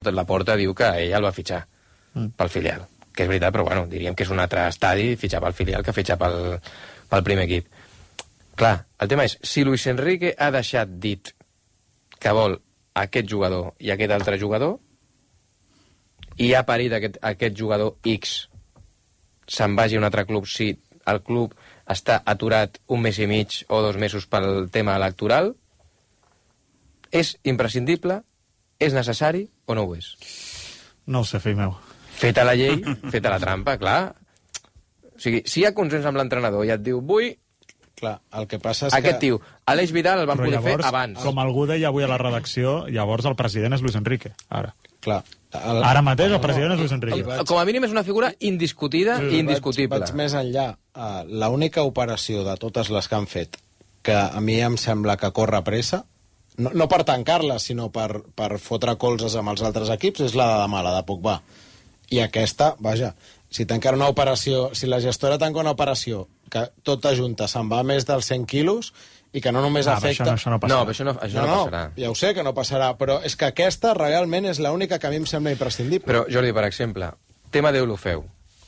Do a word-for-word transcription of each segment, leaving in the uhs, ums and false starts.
la Porta diu que ella el va fitxar mm. pel filial. Que és veritat, però bueno, diríem que és un altre estadi fitxar pel filial que fitxar pel, pel primer equip. Clar, el tema és, si Luis Enrique ha deixat dit que vol aquest jugador i aquest altre jugador, i ha parit aquest, aquest jugador X, se'n vagi a un altre club, si el club està aturat un mes i mig o dos mesos pel tema electoral, és imprescindible, és necessari o no ho és? No ho sé, fill meu. Feta la llei, feta la trampa, clar. O sigui, si hi ha consens amb l'entrenador i et diu, vull... Clar, el que passa és aquest que... tio, Aleix Vidal el van Però poder llavors, fer abans. Com algú deia avui a la redacció, llavors el president és Luis Enrique, ara. Clar. El... Ara mateix el president no, és Luis Enrique. vaig... Com a mínim és una figura indiscutida i indiscutible. Vaig, vaig més enllà. Uh, L'única operació de totes les que han fet que a mi em sembla que corre pressa, no, no per tancar-la, sinó per, per fotre colzes amb els altres equips, és la de demà, la de Pogba. I aquesta, vaja, si tancar una operació, si la gestora tanca una operació que tota junta se'n va més dels cent quilos i que no només ah, afecta... Això no, això no passarà. No, això no, això no, no, no passarà. Ja ho sé que no passarà, però és que aquesta realment és l'única que a mi em sembla imprescindible. Però, Jordi, per exemple, tema d'Eulofeu.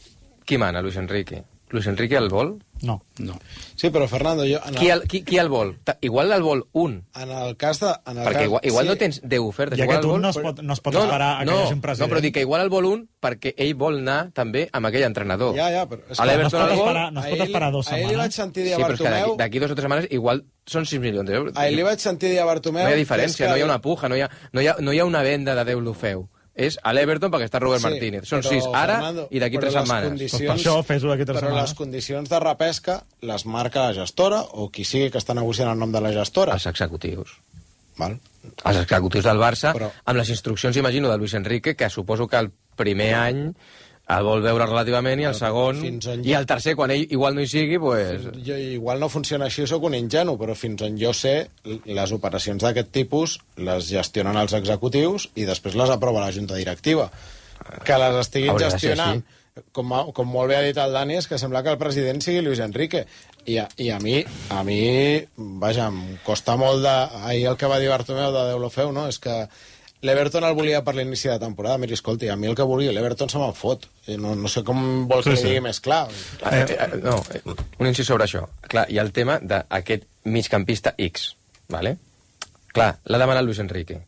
Qui mana, Luis Enrique? Luis Enrique el vol? No. No. Sí, però Fernando, jo... En el... Qui, el, qui, qui el vol? Igual el vol un. En el cas de... En el perquè cas... igual, igual sí. no tens deu ofertes. I igual aquest un vol... no es pot, no es pot no, esperar a que no, hi hagi un president. No, però dic que igual el vol un perquè ell vol anar també amb aquell entrenador. Ja, ja, però... És a l'Everton no es pot el vol... esperar, no es pot esperar dues setmanes. A ell li vaig sentir dir a sí, però és que Bartomeu... d'aquí dues o tres setmanes igual són sis milions d'euros. A ell li vaig sentir dir a Bartomeu... No hi ha diferència, que... no hi ha una puja, no hi ha, no hi ha, no hi ha una venda de Deulofeu. És a l'Everton perquè està Robert sí, Martínez. Són però, sis ara Fernando, i d'aquí tres setmanes. Condicions... Pues per això fes-ho d'aquí tres però setmanes. les condicions de repesca les marca la gestora o qui sigui que està negociant el nom de la gestora. Els executius. Val. Els executius del Barça, Però... amb les instruccions, imagino, de Luis Enrique, que suposo que el primer any el vol veure relativament i el segon... On... I el tercer, quan ell igual no hi sigui, pues... Jo, igual no funciona així, sóc un ingenu, però fins on jo sé, les operacions d'aquest tipus les gestionen els executius i després les aprova la junta directiva. Que les estiguin Hauria de ser gestionant, com, com molt bé ha dit el Dani, és que sembla que el president sigui Luis Enrique. I a, i a mi, a mi, vaja, em costa molt de... Ahir el que va dir Bartomeu de Deulofeu, no?, és que l'Everton el volia per l'inici de temporada. Miri, escolti, a mi el que volia l'Everton se me'n fot. No, no sé com vol que sí, li digui sí. més clar. Eh, eh, no, un incís sobre això. Clar, hi ha el tema d'aquest migcampista X, ¿vale? Clar, l'ha demanat Luis Enrique.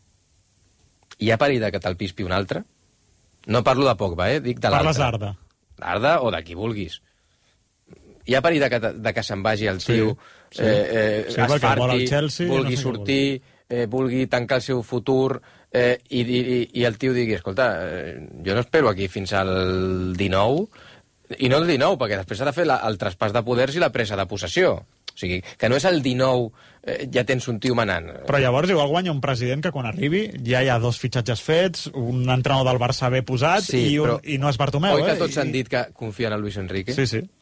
Hi ha perill que te'l pispi un altre? No parlo de Pogba, eh? Dic de l'altre. Parles d'Arda. D'Arda o de qui vulguis. Hi ha perill de que, de que se'n vagi el tio, sí, sí. eh, eh, sí, es farti, Chelsea, vulgui no sé sortir, eh, vulgui tancar el seu futur... Eh, i, i, i el tio digui, escolta, eh, jo no espero aquí fins al dinou, i no el dinou, perquè després s'ha de fer la, el traspàs de poders i la presa de possessió. O sigui, que no és el dinou, eh, ja tens un tio manant. Però llavors igual guanya un president que quan arribi ja hi ha dos fitxatges fets, un entrenador del Barça bé posat sí, i, un, i no és Bartomeu. Oi que eh? tots I... han dit que confien en Luis Enrique? Sí, sí.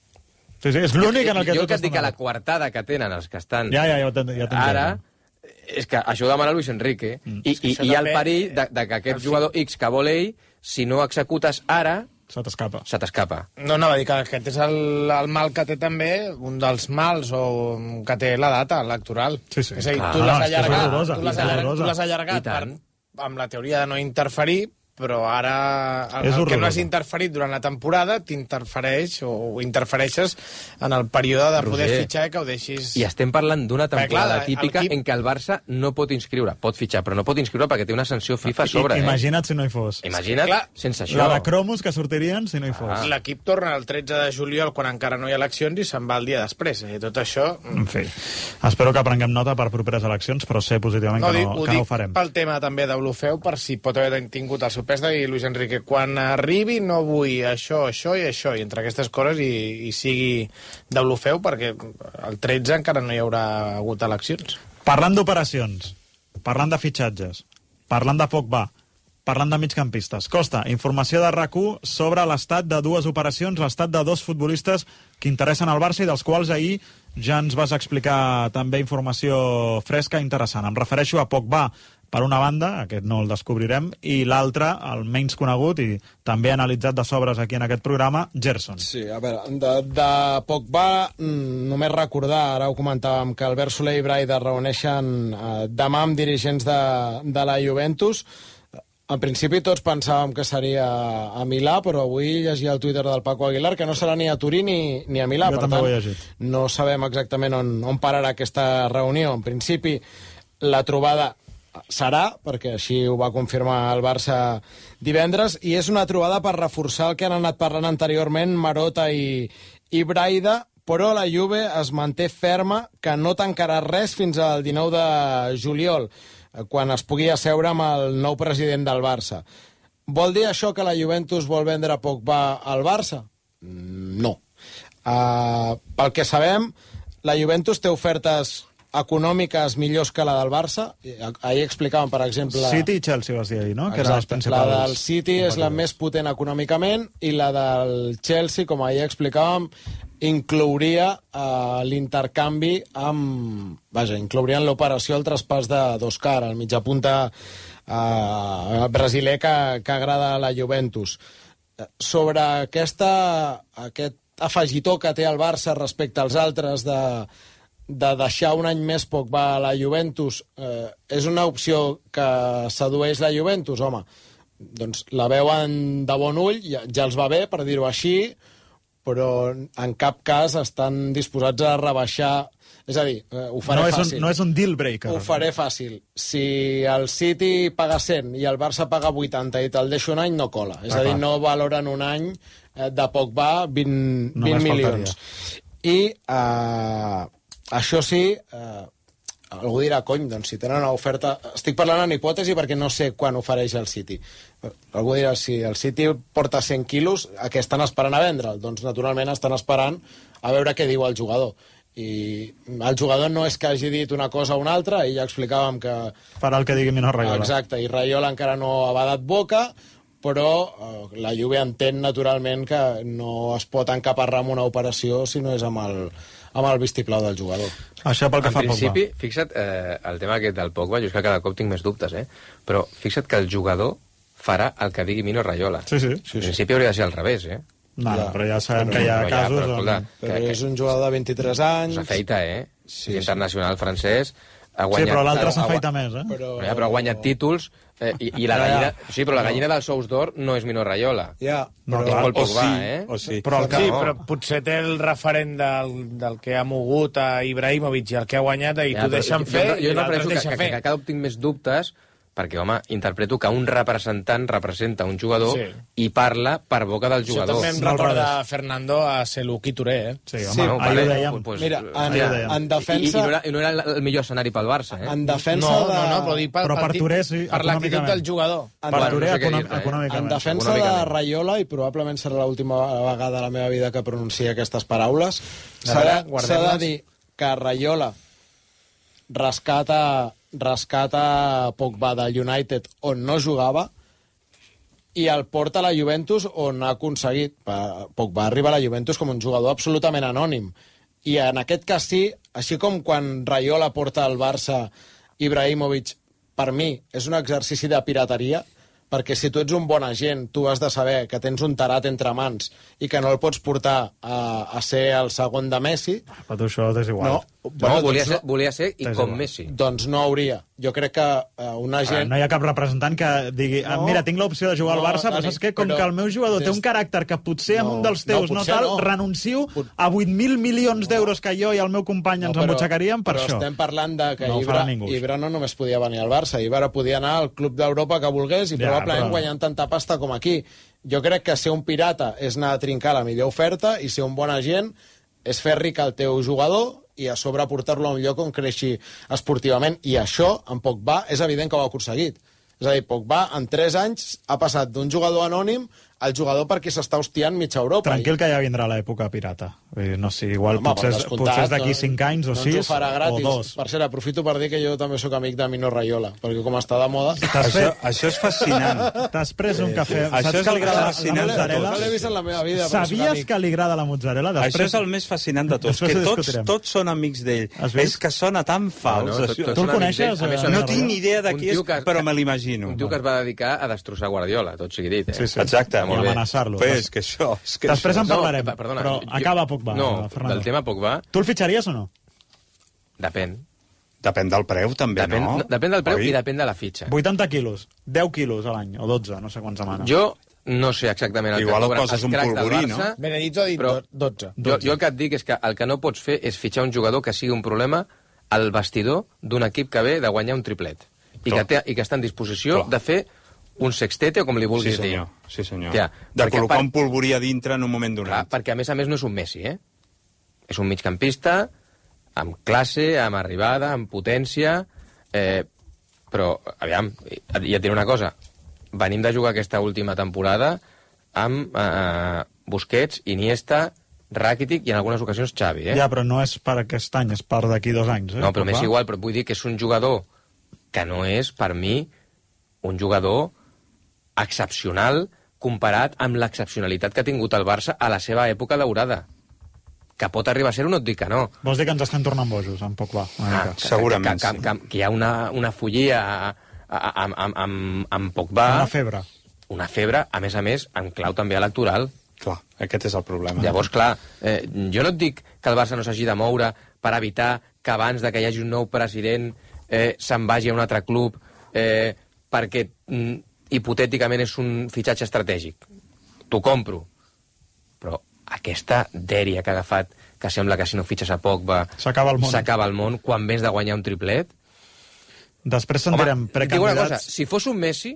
Sí, sí, és l'únic en el que jo tots que et dic que la d'acord. coartada que tenen els que estan ja, ja, ja, ja ara és que això ho demana Luis Enrique mm. i, i, i hi ha el perill de, de que aquest jugador X que vol ell, si no executes ara se t'escapa. Se t'escapa. No, no, va dir que aquest és el, el mal que té també, un dels mals o que té la data electoral. Sí, sí. És a dir, ah, tu l'has no, allargat, dolorosa, tu l'has allargat, tu l'has allargat per, amb la teoria de no interferir, però ara el, el que no has interferit durant la temporada t'interfereix o interfereixes en el període de poder Roger, fitxar que ho deixis... I estem parlant d'una temporada clar, típica equip... en què el Barça no pot inscriure. Pot fitxar, però no pot inscriure perquè té una sanció FIFA a sobre. I, imagina't eh? si no hi fos. Imagina't clar, sense això. La de cromos que sortirien si no hi fos. Ah. L'equip torna el tretze de juliol quan encara no hi ha eleccions i se'n va el dia després. I tot això... En fi, espero que prenguem nota per properes eleccions, però sé positivament no, que, no, ho que no ho farem. Pel tema també d'Eulofeu, per si pot haver tingut el seu pes de Luis Enrique, quan arribi no vull això, això i això, i entre aquestes coses i, i sigui d'Eulofeu, perquè el tretze encara no hi haurà hagut eleccions. Parlant d'operacions, parlant de fitxatges, parlant de Pogba, parlant de migcampistes. Costa, informació de RAC u sobre l'estat de dues operacions, l'estat de dos futbolistes que interessen al Barça i dels quals ahir ja ens vas explicar també informació fresca i interessant. Em refereixo a Pogba, per una banda, aquest no el descobrirem, i l'altre, el menys conegut i també analitzat de sobres aquí en aquest programa, Gerson. Sí, a veure, de, de Pogba, només recordar, ara ho comentàvem, que Albert Soler i Braida reuneixen eh, demà amb dirigents de, de la Juventus. En principi tots pensàvem que seria a Milà, però avui llegia el Twitter del Paco Aguilar que no serà ni a Turí ni, ni a Milà. Jo per també tant, ho he llegit. no sabem exactament on, on pararà aquesta reunió. En principi, la trobada serà, perquè així ho va confirmar el Barça divendres, i és una trobada per reforçar el que han anat parlant anteriorment Marota i, i Braida, però la Juve es manté ferma que no tancarà res fins al dinou de juliol, quan es pugui asseure amb el nou president del Barça. Vol dir això que la Juventus vol vendre Pogba al Barça? No. Uh, pel que sabem, la Juventus té ofertes econòmiques millors que la del Barça. Ahir explicàvem, per exemple... City i Chelsea vas dir ahir, no? Que Exacte. La del City és la més potent econòmicament i la del Chelsea, com ahir explicàvem, inclouria uh, l'intercanvi amb... Vaja, inclourien l'operació al traspàs d'Oscar, el mitjapunta uh, brasiler que, que agrada a la Juventus. Sobre aquesta, aquest afegitó que té el Barça respecte als altres de, de deixar un any més Pogba a la Juventus, eh, és una opció que sedueix la Juventus? Home, doncs la veuen de bon ull, ja, ja els va bé, per dir-ho així, però en cap cas estan disposats a rebaixar. És a dir, eh, ho faré no és fàcil. Un, no és un deal breaker. Ho faré fàcil. Si el City paga cent i el Barça paga vuitanta i te'l deixa un any, no cola. És ah, a dir, clar. no valoren un any de Pogba vint, no vint milions. I eh, això sí, eh, algú dirà, cony, doncs si tenen una oferta... Estic parlant en hipòtesi perquè no sé quan ofereix el City. Algú dirà, si el City porta cent quilos, a què estan esperant a vendre'l? Doncs naturalment estan esperant a veure què diu el jugador. I el jugador no és que hagi dit una cosa o una altra, i ja explicàvem que... Farà el que digui Mino Raiola. Exacte, i Raiola encara no ha badat boca, però eh, la Juve entén naturalment que no es pot encaparrar amb una operació si no és amb el, amb el vistiplau del jugador. Això pel que en fa a Pogba. principi, fixa't, eh, el tema aquest del Pogba, jo és que cada cop tinc més dubtes, eh? Però fixa't que el jugador farà el que digui Mino Raiola. Sí, sí. En principi hauria de ser al revés, eh? No, no, Ja. però ja sabem Però- que hi ha però ja, casos... però, escolta, on... Però que- és un jugador de vint-i-tres anys... S'afeita, eh? Sí, Sí, internacional francès. Ha Sí, guanyat, però l'altre ha- s'afaita ha- més, eh? Però... Ja, però ha guanyat títols eh, i, i la Ja, ja. gallina... Sí, però la gallina dels ous d'or no és Mino Raiola. Ja, No, però... És clar. Paul O Pogba, sí, eh? o sí. Però el que... Sí, no. però potser té el referent del, del que ha mogut a Ibrahimovic i el que ha guanyat i Ja, t'ho però deixen jo- fer jo, jo i l'altre prefereixo es deixa que, que, fer. que cada cop tinc més dubtes perquè, home, interpreto que un representant representa un jugador Sí. i parla per boca del Això jugador. també em No al recorda revés. Fernando a Seluk i Touré, eh? Sí, home, Sí, ahir vale, ho dèiem. pues, Mira, eh, en, ahir ho dèiem. en I, defensa... i, no era, I no era el millor escenari pel Barça, eh? En defensa No, de... no, no, però dic per, Però per per, Touré, sí, per l'actitud econòmicament. del jugador. En, Per Bueno, Touré, no sé què econo- dir-te, eh? econòmicament. en defensa de econòmicament. Raiola, i probablement serà l'última vegada a la meva vida que pronuncia aquestes paraules, A s'ha veure, de, s'ha de guardem-les. dir que Raiola rescata, rescata Pogba del United on no jugava i el porta a la Juventus on ha aconseguit. Pogba arriba a la Juventus com un jugador absolutament anònim. I en aquest cas sí, així com quan Raiola porta al Barça Ibrahimovic, per mi és un exercici de pirateria, perquè si tu ets un bon agent, tu has de saber que tens un tarat entre mans i que no el pots portar a, a ser el segon de Messi. Per tu això és igual. No, No, volia, doncs ser, volia ser i T'és com igual. Messi. Doncs no hauria. Jo crec que uh, un Ah, agent... no hi ha cap representant que digui No. no, mira, tinc l'opció de jugar al No, Barça, però Dani, saps què? Com però que el meu jugador des- té un caràcter que potser amb No, un dels no, teus no, potser tal, no. renuncio Pot- a vuit mil milions d'euros que jo i el meu company ens però- embutxacaríem per però això. estem parlant de que No ho Ibra, farà ningú. Ibra no només podia venir al Barça, Ibra podia anar al club d'Europa que volgués i Ja, probablement però- guanyant tanta pasta com aquí. Jo crec que ser un pirata és anar a trincar la millor oferta i ser un bon agent és fer ric el teu jugador i a sobre portar-lo a un lloc on creixi esportivament. I això, en Pogba, és evident que ho ha aconseguit. És a dir, Pogba, en tres anys, ha passat d'un jugador anònim al jugador per qui s'està hostiant mitja Europa. Tranquil que ja vindrà l'època pirata. Vull dir, no sé, igual Home, potser, per és- descomptat, potser és d'aquí no- cinc anys o no ens sis ho farà gratis. o dos. Per cert, aprofito per dir que jo també sóc amic de Mino Raiola, perquè com està de moda... T'has Això, fet- això és fascinant. T'has pres un cafè. Això Saps és que el li agrada la fascinant de mozzarella? No l'he vist en la meva vida, però sóc Sabies amic. que li agrada la mozzarella? Això Després... és el més fascinant de tots, Després que ho tots, discutirem. tots són amics d'ell. Has vist? És que sona tan fals. No, no, tot- això. tots Tu el són amics coneixes, d'ell. A més, eh, són- No Raiola? tinc ni idea de Un qui és, tio que- però me l'imagino. Un tio que es va dedicar a destrossar Guardiola, tot sigui dit, eh? Sí, sí. Exacte. Molt I bé. amenaçar-lo. Però és que això... És que Després això... en parlarem, pa- però acaba Pogba, No, Fernando. del tema Pogba, Tu el fitxaries o no? depèn. Depèn del preu, també, Depèn, no? depèn del preu Oi? i depèn de la fitxa. vuitanta quilos, deu quilos a l'any, o dotze, no sé quants demanen. Jo no sé exactament el Igual que et cobren poses els un cracs del polvorí, Barça, no? Benedito ha dit Però- do- dotze. Jo, jo el que et dic és que el que no pots fer és fitxar un jugador que sigui un problema al vestidor d'un equip que ve de guanyar un triplet i que, Clar. té, i que està en disposició Clar. de fer un sextete o com li Sí, vulguis senyor. dir. Sí, senyor. Tia, de perquè col·locar per- un polvorí a dintre en un moment Clar, donat. perquè a més a més no és un Messi, eh? És un migcampista amb classe, amb arribada, amb potència, eh, però, aviam, i et diré una cosa, venim de jugar aquesta última temporada amb eh, Busquets, Iniesta, Rakitic i en algunes ocasions Xavi, eh? Ja, però no és per aquest any, és per d'aquí dos anys. Eh? No, però m'és Pogba? igual, però vull dir que és un jugador que no és, per mi, un jugador excepcional comparat amb l'excepcionalitat que ha tingut el Barça a la seva època daurada. Que pot arribar a ser-ho, no et dic que no. Vols dir que ens estem tornant bojos, amb Pogba? Una Ah, mica. que, Segurament, que, que, sí. que, que hi ha una, una follia amb, amb, amb, amb Pogba, Una febre. una febre, a més a més, en clau també electoral. Clar, aquest és el problema. Llavors, clar, eh, jo no et dic que el Barça no s'hagi de moure per evitar que abans de que hi hagi un nou president eh, se'n vagi a un altre club eh, perquè mm, hipotèticament és un fitxatge estratègic. T'ho compro. Però aquesta dèria que ha agafat, que sembla que si no fitxes a Pogba S'acaba el món. s'acaba el món quan vens de guanyar un triplet. Després sentirem et dic una cosa, precandidats... si fos un Messi,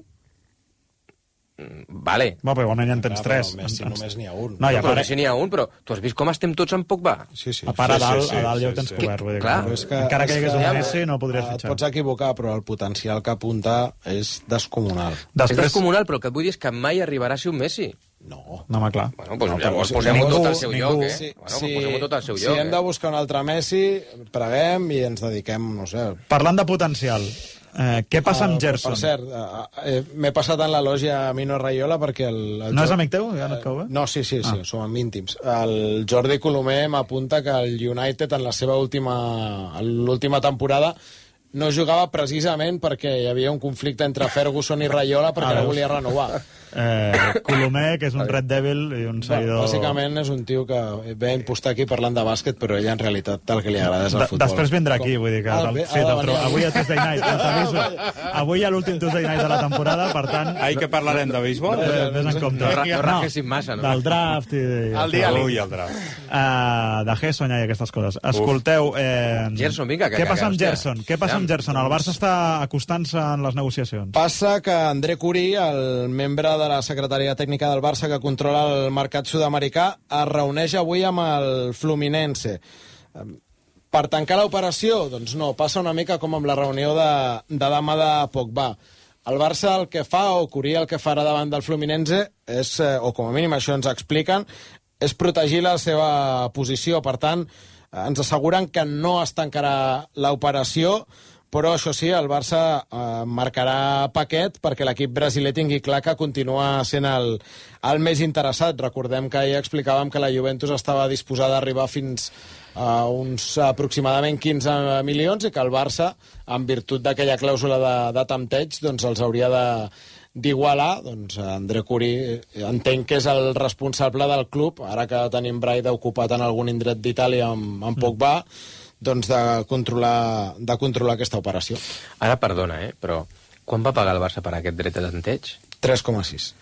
mm, vale, Bueno, però igualment ja en tens Clar, tres. però Messi En- en- només n'hi ha un. No, i a però part, si n'hi ha un, però tu has vist com estem tots amb Pogba? Sí, sí. a part a Sí, sí, dalt, sí, a dalt ja ho sí, tens sí. cobert. Vull dir, Clar. que És que- encara que hi és hagués que- un Messi no podries Et fitxar. pots equivocar, però el potencial que apunta és descomunal. És Després... descomunal, però el que et vull dir és que mai arribarà a ser un Messi. No. No, home, clar. Bueno, doncs No, no, però llavors si posem-ho ningú- tot al seu ningú- lloc, eh? Sí, bueno, sí, posem-ho tot al seu si lloc, hem de eh? buscar un altre Messi, preguem i ens dediquem, no sé... Parlant de potencial, eh, què passa amb Ah, Gerson? Per cert, eh, eh, m'he passat en l'elogi a Mino Raiola perquè el... el No és Jo- amic teu? Ja no et cau bé? No, sí, sí, sí, Ah. som íntims. El Jordi Colomer m'apunta que el United en la seva última, en l'última temporada no jugava precisament perquè hi havia un conflicte entre Ferguson i Raiola perquè Ah, no veus? volia renovar. Eh, Colomer, que és un Red Devil i un Bueno, seguidor... bàsicament és un tio que ve a impostar aquí parlant de bàsquet, però ell en realitat el que li agrada és el De, futbol. després vindrà aquí, vull dir que... Ah, te'l- bé, sí, ha de te'l venir trobo. avui. Avui a Tuesday Night, ja t'aviso. Avui hi ha l'últim Tuesday Night de la temporada, per tant... Ai, que parlarem de béisbol? Eh, Ves en compte. No ra- no rajessin massa, no? Del draft i... El dia Ui, el draft. Uh, de Gerson i aquestes coses. Escolteu... Eh, Gerson, vinga, que- Què que- passa amb hòstia, Gerson? Què passa amb aviam, Gerson? El Barça està acostant-se en les negociacions. Passa que André Curí, el membre de la secretaria tècnica del Barça que controla el mercat sud-americà, es reuneix avui amb el Fluminense. Per tancar l'operació? Doncs no, passa una mica com amb la reunió de, de dama de Pogba. El Barça el que fa, o Curí el que farà davant del Fluminense, és, eh, o com a mínim això ens expliquen, és protegir la seva posició. Per tant, ens asseguren que no es tancarà l'operació, però això sí, el Barça eh, marcarà paquet perquè l'equip brasiler tingui clar que continua sent el, el més interessat. Recordem que ahir explicàvem que la Juventus estava disposada a arribar fins a uns aproximadament quinze milions i que el Barça, en virtut d'aquella clàusula de, de tempteig, doncs els hauria de d'igualar. Doncs André Curí entenc que és el responsable del club, ara que tenim Braida ocupat en algun indret d'Itàlia amb, amb Pogba, doncs de controlar, de controlar aquesta operació. Ara, perdona, eh, però quan va pagar el Barça per aquest dret de tanteig? tres coma sis.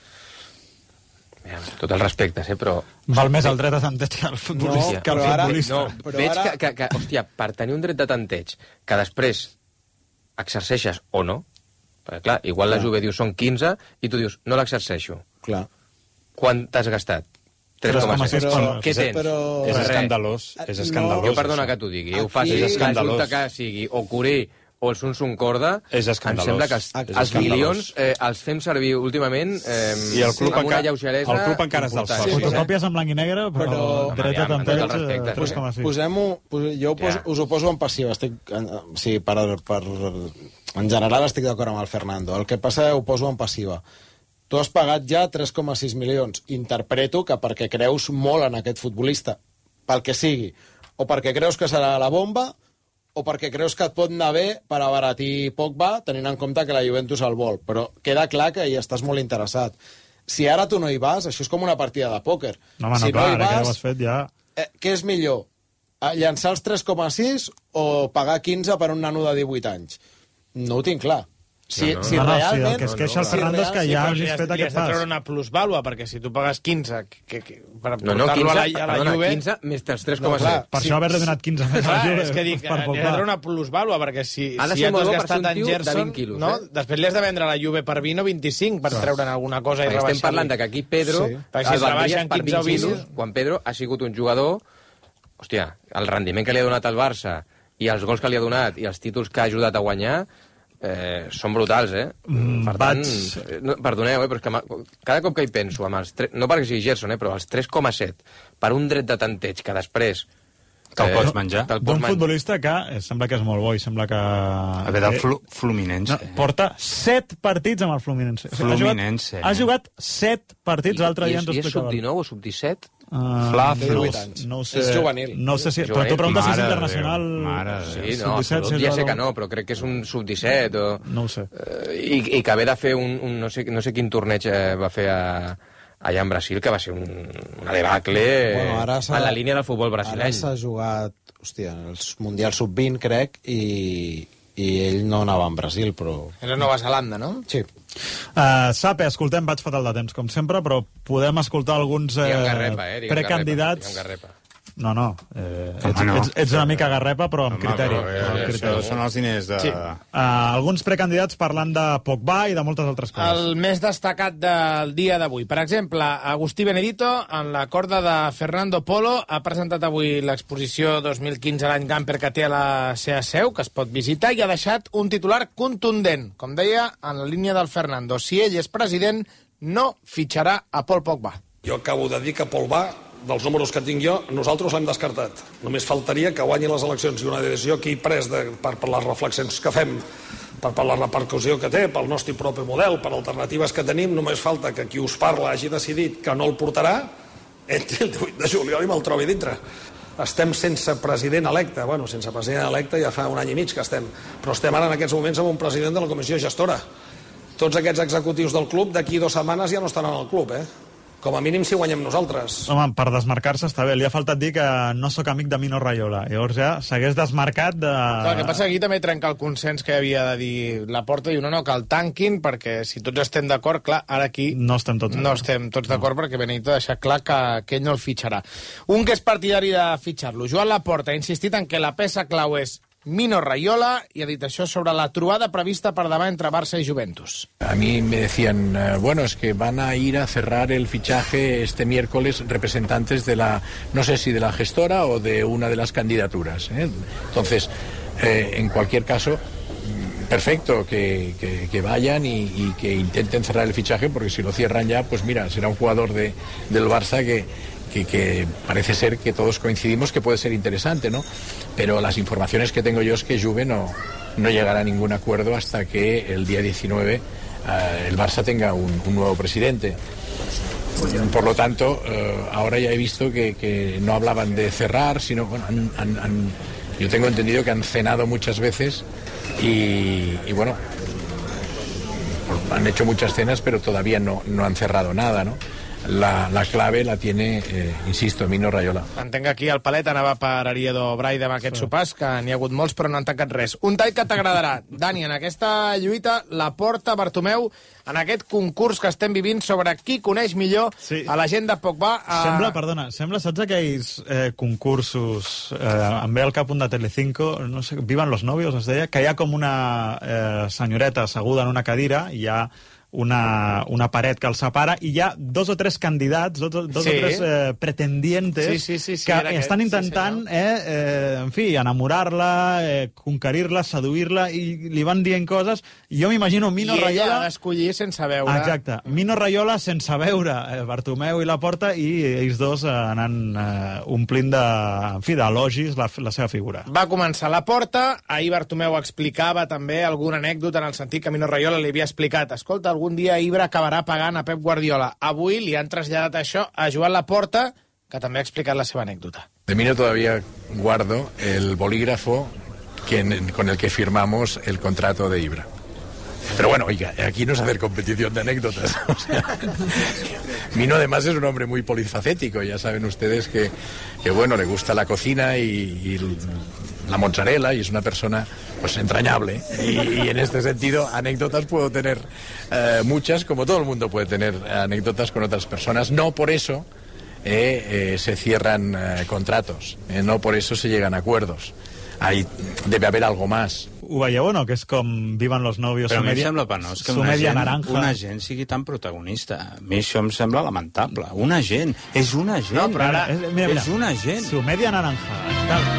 Mira, tot el respecte, eh, però... Val més el dret a tanteig que el futbolista. No, que el però ara- futbolista. No, Però veig ara- que, que, que, hòstia, per tenir un dret de tanteig que després exerceixes o no, perquè clar, igual la Clar. Juve diu són quinze i tu dius no l'exerceixo. Clar. Quan t'has gastat? tres coma sis Però- Però- Què tens? però- És Res. escandalós, és No. escandalós. Jo perdona això. que t'ho digui, Aquí ho facis, és escandalós. resulta que sigui o Curí o el Sun Sun Corda, És escandalós. em sembla que els, És els escandalós. milions eh, els fem servir últimament eh, I el club amb una encara- lleugeresa el club encara és del important. soci. Sí, Fotocòpies en blanc i negre, però, Però- dret a Home, amb tot el tanteig respecte. eh, tres coma sis. Posem-ho... Pos, jo pos, Ja. us ho poso en passiva. Estic, en, sí, per, per, en general estic d'acord amb el Fernando. El que passa ho poso en passiva. Tu has pagat ja tres coma sis milions. Interpreto que perquè creus molt en aquest futbolista, pel que sigui, o perquè creus que serà la bomba, o perquè creus que et pot anar bé per abaratir Pogba, tenint en compte que la Juventus el vol. Però queda clar que hi estàs molt interessat. Si ara tu no hi vas, això és com una partida de pòquer. No, home, no, si clar, hi ara que ja vas, ho has fet ja... eh, què és millor? a llançar els tres coma sis o pagar quinze per un nano de divuit anys. No ho tinc clar. Si, No, no. si No, no, sí, realment... el que es queixa el si Fernando és que real- ja però hagis li has, fet li aquest has de treure pas. una plusvàlua, perquè si tu pagues quinze que, que, per No, no, portar-lo quinze, a la, a la perdona, Juve... quinze més els tres No, coma clar. set. Per Sí, això haver-li donat quinze més Clar, al Juve, és que dic, per li has de Pogba. treure una plusvàlua, perquè si, Ha de si ser ja molt t'has bo per ser gastat un en tio de Gerson, vint quilos, no? eh? Després li has de vendre a la Juve per vint o vint-i-cinc per treure'n alguna cosa i Perquè estem rebaixar-li. parlant de que aquí Pedro Sí. Perquè si el es vendries rebaixen per quinze o vint vint, quilos, quan Pedro ha sigut un jugador... Hòstia, el rendiment que li ha donat al Barça i els gols que li ha donat i els títols que ha ajudat a guanyar eh, són brutals, eh? Mm, per tant, vaig- eh, no, perdoneu, eh, però és que ma- cada cop que hi penso, amb els tre... no perquè sigui Gerson, eh, però els tres coma set per un dret de tanteig que després... Te'l pots menjar? te'l pots D'un menjar. futbolista que eh, sembla que és molt bo i sembla que... A veure, el flu, Fluminense. No, porta set partits amb el Fluminense. O sigui, Fluminense, Ha jugat, ha jugat set partits, l'altre I, dia és, ens ho I és explicava. sub dinou o sub disset? Uh, Fla, de Flu. divuit anys. No ho sé, És juvenil. No sé si, però Juvenil. tu preguntes si és Mare de internacional... Déu, mare de Sí, Déu. no, sub disset, absolut, si és ja sé el- que no, però crec que és un sub disset o... No ho sé. Eh, i, i que ve de fer un, un no, sé, no sé quin torneig eh, va fer a, allà en Brasil, que va ser un, una debacle Bueno, ara s'ha- en la línia del futbol Ara brasileny. s'ha jugat, hòstia, els Mundial sub vint, crec, i, i ell no anava en Brasil, però... És a Nova Zelanda, no? Sí. Uh, Sape, escoltem, vaig fatal de temps, com sempre, però podem escoltar alguns eh, Digue'm Garrepa, eh? Digue'm precandidats. Garrepa, digue'm Garrepa. No, no, eh, Home, ets, no. ets, ets una mica garrepa, però amb Home, criteri. però, eh, amb això criteri. són els diners de... Sí. Uh, alguns precandidats parlant de Pogba i de moltes altres coses. El més destacat del dia d'avui. Per exemple, Agustí Benedito, en la corda de Fernando Polo, ha presentat avui l'exposició dos mil quinze l'any Gamper que té a la seva seu, que es pot visitar, i ha deixat un titular contundent. Com deia, en la línia del Fernando. Si ell és president, no fitxarà a Paul Pogba. Jo acabo de dir que Pogba, dels números que tinc jo, nosaltres l'hem descartat. Només faltaria que guanyi les eleccions i una decisió que he pres de, per, per les reflexions que fem, per, per la repercussió que té, pel nostre propi model, per alternatives que tenim, només falta que qui us parla hagi decidit que no el portarà, entri el divuit de juliol i me'l trobi dintre. Estem sense president electe, bueno, sense president electe ja fa un any i mig que estem, però estem ara en aquests moments amb un president de la comissió gestora. Tots aquests executius del club d'aquí dues setmanes ja no estan en el club, eh? Com a mínim si guanyem nosaltres. Home, per desmarcar-se està bé. Li ha faltat dir que no sóc amic de Mino Raiola. Llavors ja s'hagués desmarcat de... Clar, el que passa que aquí també trenca el consens que havia de dir la Porta, diu no, no, que el tanquin, perquè si tots estem d'acord, clar, ara aquí No estem tots no d'acord. estem tots d'acord, no. Perquè Benedito ha deixat clar que, que ell no el fitxarà. Un que és partidari de fitxar-lo, Joan Laporta, ha insistit en que la peça clau és Mino Raiola y ha dit això sobre la trobada prevista per demà entre Barça y Juventus. A mí me decían, eh, bueno, es que van a ir a cerrar el fichaje este miércoles representantes de la, no sé si de la gestora o de una de las candidaturas, ¿eh? Entonces, eh, en cualquier caso, perfecto que, que, que vayan y, y que intenten cerrar el fichaje, porque si lo cierran ya, pues mira, será un jugador de, del Barça que, que, que parece ser que todos coincidimos que puede ser interesante, ¿no? Pero las informaciones que tengo yo es que Juve no, no llegará a ningún acuerdo hasta que el día diecinueve eh, el Barça tenga un, un nuevo presidente. Por lo tanto, eh, ahora ya he visto que, que no hablaban de cerrar, sino, bueno, han, han, han, yo tengo entendido que han cenado muchas veces y, y bueno, han hecho muchas cenas, pero todavía no, no han cerrado nada, ¿no? La, la clave la tiene, eh, insisto, Mino Raiola. Entenc que aquí el Palet anava per Ariedo Braida amb aquests sopars, que n'hi ha hagut molts però no han tancat res. Un tall que t'agradarà. Dani, en aquesta lluita, la porta Bartomeu en aquest concurs que estem vivint sobre qui coneix millor Sí. a la gent de Pogba. A... Sembla, perdona, sembla, saps aquells eh, concursos, eh, em ve al cap un de Telecinco, no sé, Vivan los novios, es deia, que hi ha com una eh, senyoreta asseguda en una cadira, i hi ha una, una paret que el separa, i hi ha dos o tres candidats, dos, dos Sí. o tres eh, pretendientes Sí, sí, sí, sí, que era aquest, estan sí, intentant, senyor. eh, eh, en fi, enamorar-la, eh, conquerir-la, seduir-la, i li van dient coses, i jo m'imagino Mino I ella Raiola... ha d'escollir sense veure. Exacte. Mino Raiola sense veure eh, Bartomeu i Laporta, i ells dos eh, anant eh, omplint de, en fi, d'elogis la, la seva figura. Va començar la porta, ahir Bartomeu explicava també alguna anècdota en el sentit que Mino Raiola li havia explicat, escolta, algun dia Ibra acabarà pagant a Pep Guardiola. Avui li han traslladat això a Joan Laporta, que també ha explicat la seva anècdota. De Mino todavía guardo el bolígrafo que, con el que firmamos el contrato de Ibra. Pero bueno, oiga, aquí no es hacer competición de anécdotas. O sea, Mino además es un hombre muy polifacético, ya saben ustedes que, que bueno, le gusta la cocina y, y la mozzarella, y es una persona pues entrañable, y, y en este sentido anécdotas puedo tener eh, muchas, como todo el mundo puede tener anécdotas con otras personas. No por eso eh, eh, se cierran eh, contratos, eh, no por eso se llegan a acuerdos. Ahí debe haver algo más. Ho veieu o no? Que és com Vivan los novios, Però a mi em media, sembla penós que su una media gent, naranja. una gent sigui tan protagonista. A mi això em sembla lamentable. Una gent, és una gent. No, però ara, és, mira, mira, és una gent. Su media naranja. Tal.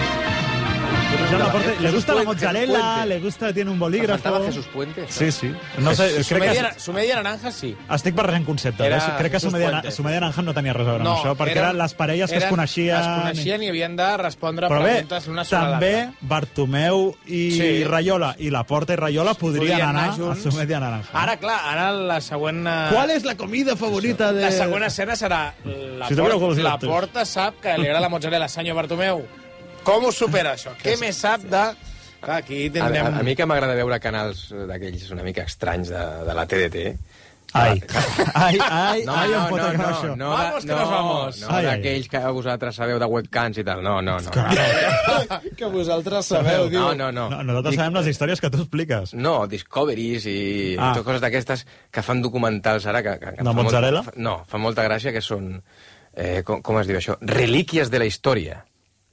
Joan Laporte, le gusta la mozzarella, le gusta, tiene un bolígrafo. Faltava Jesús Puente. Sí, sí. No sé, Su crec media, que... su media naranja, sí. Estic barrejant conceptes. Era Eh? Crec que su Jesús media, Puente. su media naranja no tenia res a veure No, amb això, perquè eren- eren les parelles que es eren- coneixien... Es coneixien i havien de respondre Però bé, preguntes una sobre també l'altra. Bartomeu i Sí. Raiola i Laporta i Raiola podrien, Podrien anar, anar junts. a su media naranja. Ara, clar, ara la següent... eh, ¿Cuál es la comida favorita de...? La següent escena serà la, Si tuviera porta, algunos la directos. porta sap que li agrada la mozzarella. Senyor Bartomeu, com ho supera això? Què més sap de... Clar, aquí A, tindrem... a, a mi que m'agrada veure canals d'aquells una mica estranys de, de la T D T. Ai, ai, ai, No, ai, no, em pot no, acabar no, això. no, Vamos, de, que no, nos vamos. no Ai, ai, d'aquells que vosaltres sabeu de webcams i tal. No, no, no. Que vosaltres sabeu, diu. No, no, no. No, nosaltres sabem les històries que tu expliques. No, Discoveries i Ah. ah. coses d'aquestes que fan documentals ara que... que, que De fa mozzarella? Molt, no, fa molta gràcia que són... Eh, com, com es diu això? Relíquies de la història.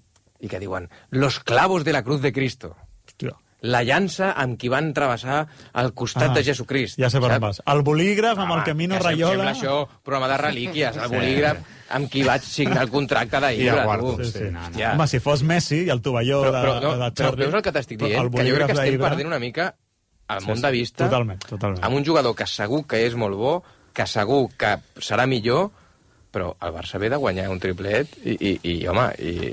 I que diuen, los clavos de la cruz de Cristo. Hòstia. La llança amb qui van travessar al costat Ah, de Jesucrist. Ja sé per on saps? vas. El bolígraf amb el Home, Camino que sem- Raiola... Sembla això, programa de relíquies, el bolígraf amb qui vaig signar el contracte de I llibre. el guardo, tu. Sí, sí. no, no. Hòstia. Home, si fos Messi i el tovalló Però, de, però, no, de però Charlie... veus el que t'estic però dient? el Que jo crec bolígraf que estem d'Ibra- perdent una mica el Sí, món sí. de vista Totalment, totalment. amb un jugador que segur que és molt bo, que segur que serà millor, però el Barça ve de guanyar un triplet i, i, i home, i...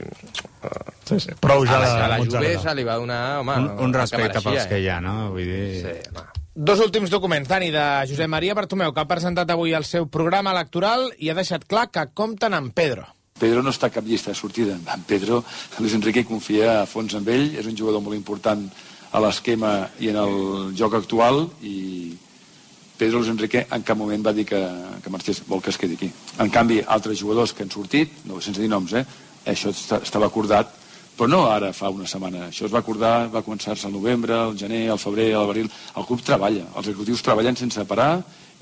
Sí, sí. Prou ja a la, de a la Juve mozzarella. se li va donar, home... Un, un el respecte mereixia, pels que eh? hi ha, no? Vull dir... Sí, home. Dos últims documents, Dani, de Josep Maria Bartomeu, que ha presentat avui el seu programa electoral i ha deixat clar que compten amb Pedro. Pedro no està a cap llista de sortida. En Pedro, Luis Enrique confia a fons en ell, és un jugador molt important a l'esquema i en el joc actual, i Pedro Luis Enrique en cap moment va dir que, que marxés, vol que es quedi aquí. En canvi, altres jugadors que han sortit, no, sense dir noms, eh, això està- estava acordat, però no ara fa una setmana. Això es va acordar, va començar-se al novembre, al gener, al febrer, al abril. El club treballa, els executius treballen sense parar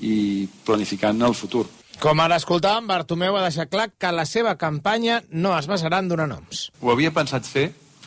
i planificant el futur. Com ara escoltàvem, Bartomeu ha deixat clar que la seva campanya no es basarà en donar noms. Ho havia pensat fer,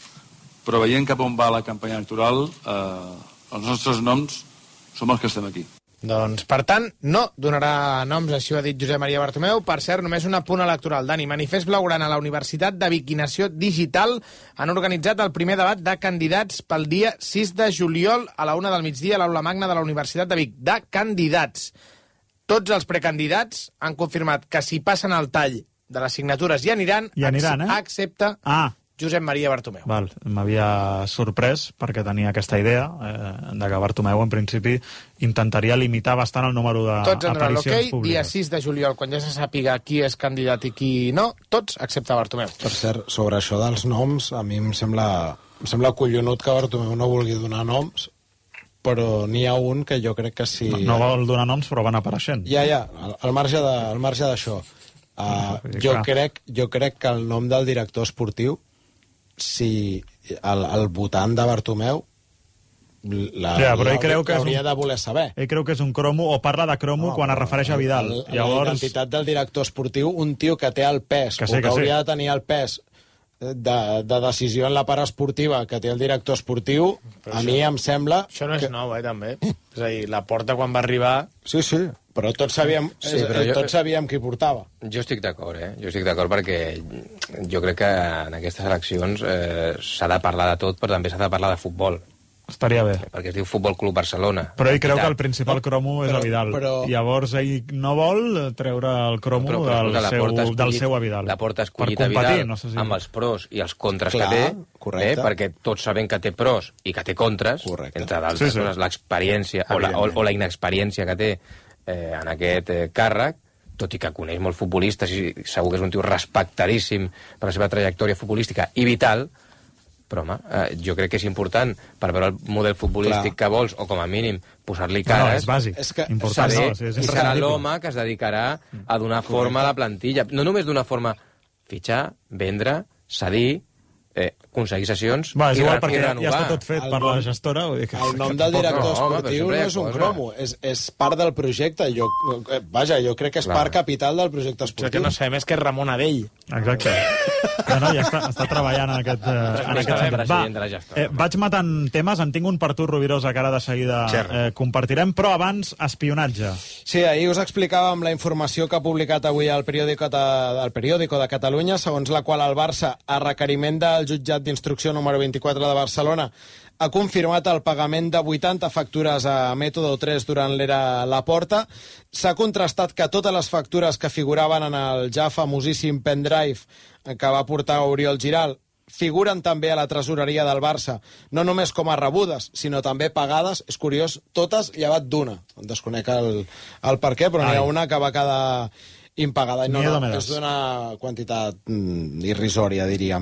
però veient cap on va la campanya electoral, eh, els nostres noms som els que estem aquí. Doncs, per tant, no donarà noms, així ho ha dit Josep Maria Bartomeu. Per cert, només un apunt electoral. Dani, Manifest Blaugrana a la Universitat de Vic i Nació Digital han organitzat el primer debat de candidats pel dia sis de juliol a la una del migdia a l'Aula Magna de la Universitat de Vic. De candidats. Tots els precandidats han confirmat que si passen el tall de les signatures hi aniran, Hi aniran, eh? excepte Ah, Josep Maria Bartomeu. val. M'havia sorprès perquè tenia aquesta idea eh, de que Bartomeu, en principi, intentaria limitar bastant el número Tots han donat d'aparicions l'ok, dia públiques. sis de juliol, quan ja se sàpiga qui és candidat i qui no, tots excepte Bartomeu. Per cert, sobre això dels noms, a mi em sembla, em sembla collonut que Bartomeu no vulgui donar noms, però n'hi ha un que jo crec que sí... No, no vol donar noms, però van apareixent. Ja, ja, al, al marge de, al marge d'això. Uh, Sí, jo, clar. crec, jo crec que el nom del director esportiu, si el, el votant de Bartomeu la, Ja, però ell la- creu que és l'hauria un- de voler saber. Ell creu que és un cromo, o parla de cromo quan es refereix a Vidal. El, el, Llavors, La identitat del director esportiu, un tio que té el pes, Que sí, o que, que sí. hauria de tenir el pes de, de decisió en la part esportiva que té el director esportiu, Però a això- mi em sembla... Això no és que... nou, eh, també. És a dir, la porta quan va arribar... Sí, sí, però tots sabíem, Sí, sí, però jo- tots sabíem qui portava. Jo estic d'acord, eh? Jo estic d'acord perquè jo crec que en aquestes eleccions eh, s'ha de parlar de tot, però també s'ha de parlar de futbol, estaria bé. perquè es diu Futbol Club Barcelona. Però ell creu que el Entitat. principal cromo és Però- a Vidal. però- Llavors ell no vol treure el cromo Però, però, del, escolta, la seu, porta ha del escollit- seu a Vidal. La porta ha escollit per a competir, Vidal no sé si... amb els pros i els contres Clar, que té, correcte. eh, perquè tots sabem que té pros i que té contres, Correcte. entre d'altres Sí, sí. coses, l'experiència o, la, o, o la inexperiència que té eh, en aquest eh, càrrec, tot i que coneix molts futbolistes i segur que és un tio respectadíssim per la seva trajectòria futbolística i vital, però home, eh, jo crec que és important per veure el model futbolístic Clar. que vols, o com a mínim posar-li No, cares. no, és bàsic. És que Important, saber, no, és, és i serà imprescindible. l'home que es dedicarà a donar forma a la plantilla. No només d'una forma fitxar, vendre, cedir, eh, aconseguir sessions Va, és i, igual re- perquè i ja renovar. està tot fet El per la nom- gestora. Vull dir que, El nom que del tampoc- director no, home, però esportiu sempre hi no ha és un cosa. cromo, és, és part del projecte. Jo, eh, vaja, jo crec que és Clar. part capital del projecte El que esportiu. no sabem és que és Ramon Adell. Exacte. No, no, ja està, està treballant en aquest, eh, en aquest sentit. Va, president de la gestora. eh, vaig matant temes, en tinc un per tu, Rovirosa, que ara de seguida eh, compartirem, però abans, espionatge. Sí, ahir us explicàvem la informació que ha publicat avui el periòdico de, el periòdico de Catalunya, segons la qual el Barça, a requeriment del jutjat d'instrucció número vint-i-quatre de Barcelona, ha confirmat el pagament de vuitanta factures a Método tres durant l'era Laporta. S'ha contrastat que totes les factures que figuraven en el ja famosíssim pendrive que va portar Oriol Giral figuren també a la tresoreria del Barça, no només com a rebudes, sinó també pagades. És curiós, totes llevat d'una. Em desconec el, el per què, però n'hi ha Ai. una que va quedar impagada. I no, Miedo no, me das. és d'una quantitat mm, irrisòria, diríem.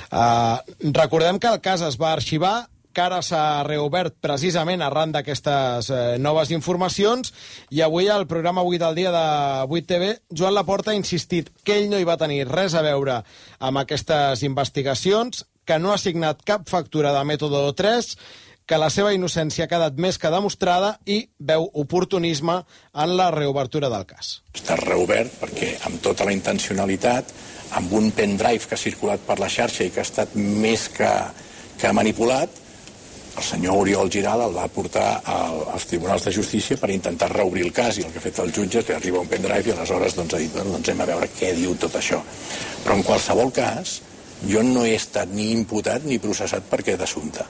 Uh, recordem que el cas es va arxivar, que ara s'ha reobert precisament arran d'aquestes eh, noves informacions, i avui al programa vuit al dia de vuit T V, Joan Laporta ha insistit que ell no hi va tenir res a veure amb aquestes investigacions, que no ha signat cap factura de Método tres, que la seva innocència ha quedat més que demostrada i veu oportunisme en la reobertura del cas. Està reobert perquè amb tota la intencionalitat, amb un pendrive que ha circulat per la xarxa i que ha estat més que, que manipulat, el senyor Oriol Giral el va portar al, als tribunals de justícia per intentar reobrir el cas, i el que ha fet el jutge és que arriba un pendrive i aleshores doncs, ha dit, bueno, doncs hem a veure què diu tot això. Però en qualsevol cas, jo no he estat ni imputat ni processat per aquest assumpte.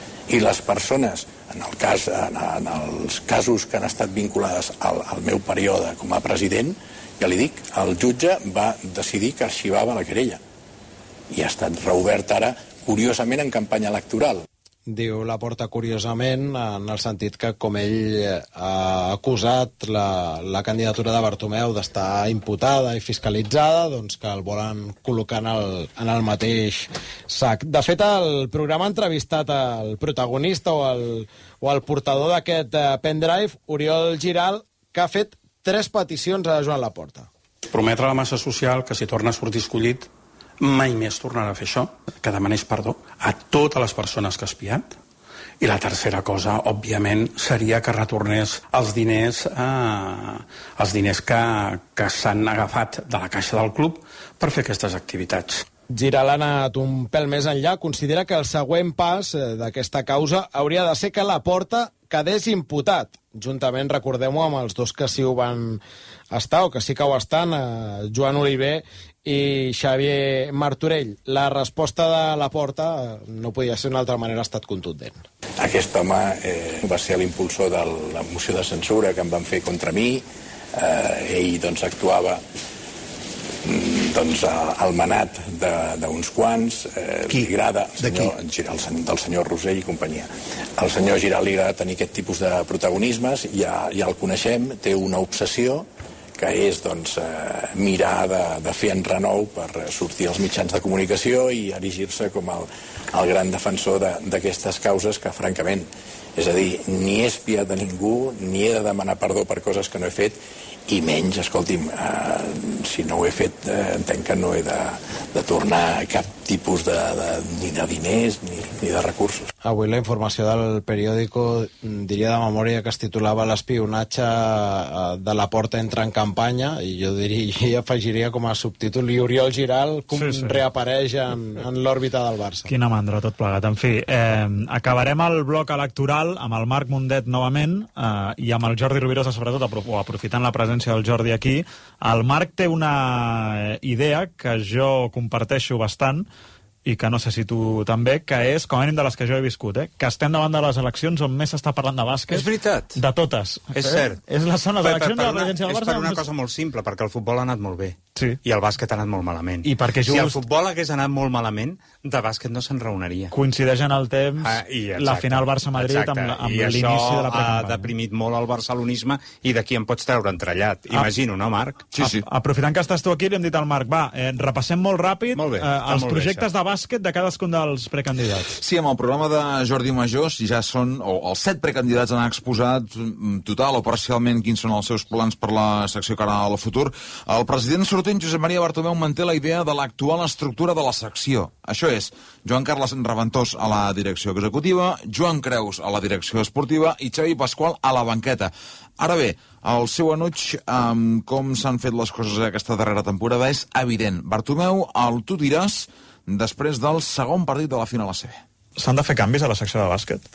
I les persones, en, el cas, en, en els casos que han estat vinculades al, al meu període com a president, ja li dic, el jutge va decidir que arxivava la querella. I ha estat reobert ara, curiosament, en campanya electoral. Diu Laporta curiosament, en el sentit que com ell ha acusat la, la candidatura de Bartomeu d'estar imputada i fiscalitzada, doncs que el volen col·locar en el, en el mateix sac. De fet, el programa ha entrevistat el protagonista o el, o el portador d'aquest pendrive, Oriol Giral, que ha fet tres peticions a Joan Laporta. Prometre a la massa social que si torna a sortir escollit mai més tornarà a fer això, que demanés perdó a totes les persones que ha espiat. I la tercera cosa, òbviament, seria que retornés els diners, eh, els diners que, que s'han agafat de la caixa del club per fer aquestes activitats. Giral ha anat un pèl més enllà. Considera que el següent pas eh, d'aquesta causa hauria de ser que Laporta quedés imputat, juntament, recordem-ho, amb els dos que sí ho van estar, o que sí que ho estan, eh, Joan Oliver i Xavier Martorell. La resposta de Laporta no podia ser d'una altra manera, ha estat contundent. Aquest home eh, va ser l'impulsor de la moció de censura que em van fer contra mi. Eh, ell doncs, actuava doncs, al manat d'uns quants. Eh, Qui? Li agrada el De senyor, el, sen- del senyor Rosell i companyia. Al senyor Giral li agrada tenir aquest tipus de protagonismes, ja, ja el coneixem, té una obsessió que és doncs, eh, mirar de, de fer enrenou per sortir als mitjans de comunicació i erigir-se com el, el gran defensor d'aquestes causes que, francament, és a dir, ni he espiat de ningú, ni he de demanar perdó per coses que no he fet, i menys, escolti'm, eh, si no ho he fet, eh, entenc que no he de, de tornar cap tipus de, de, ni de diners ni, ni de recursos. Avui la informació del periòdico, diria de memòria, que es titulava l'espionatge de Laporta entra en campanya, i jo diria, i afegiria com a subtítol, i Oriol Giral com Sí, sí. reapareix en, en l'òrbita del Barça. Quina mandra, tot plegat. En fi, eh, acabarem el bloc electoral amb el Marc Mundet novament eh, i amb el Jordi Rovirosa, sobretot, apro- o aprofitant la presència del Jordi aquí. El Marc té una idea que jo comparteixo bastant i que no sé si tu també, que és, com a mínim de les que jo he viscut, eh? que estem davant de les eleccions on més s'està parlant de bàsquet. És veritat. De totes. És eh? cert. És la, són les Per- eleccions per de la una- presidència del és Barça. per una on més- cosa molt simple, perquè el futbol ha anat molt bé. Sí. I el bàsquet ha anat molt malament. I perquè just... Si el futbol hagués anat molt malament, de bàsquet no se'n reuniria. Coincideix en el temps ah, i, la final Barça-Madrid amb, amb l'inici de la precampanya. I això ha deprimit molt el barcelonisme i d'aquí en pots treure entrellat. Ah. Imagino, no, Marc? Sí, sí. A, aprofitant que estàs tu aquí, li hem dit al Marc, va, eh, repassem molt ràpid molt bé, eh, els molt projectes bé, de bàsquet de cadascun dels precandidats. Sí, amb el programa de Jordi Majós ja són, o els set precandidats han exposat total o parcialment quins són els seus plans per la secció cara al futur. El president sortint, Josep Maria Bartomeu, manté la idea de l'actual estructura de la secció. Això és, Joan Carles Reventós a la direcció executiva, Joan Creus a la direcció esportiva i Xavi Pasqual a la banqueta. Ara bé, el seu enuig amb com s'han fet les coses aquesta darrera temporada és evident. Bartomeu, el tu diràs després del segon partit de la final A C B. S'han de fer canvis a la secció de bàsquet?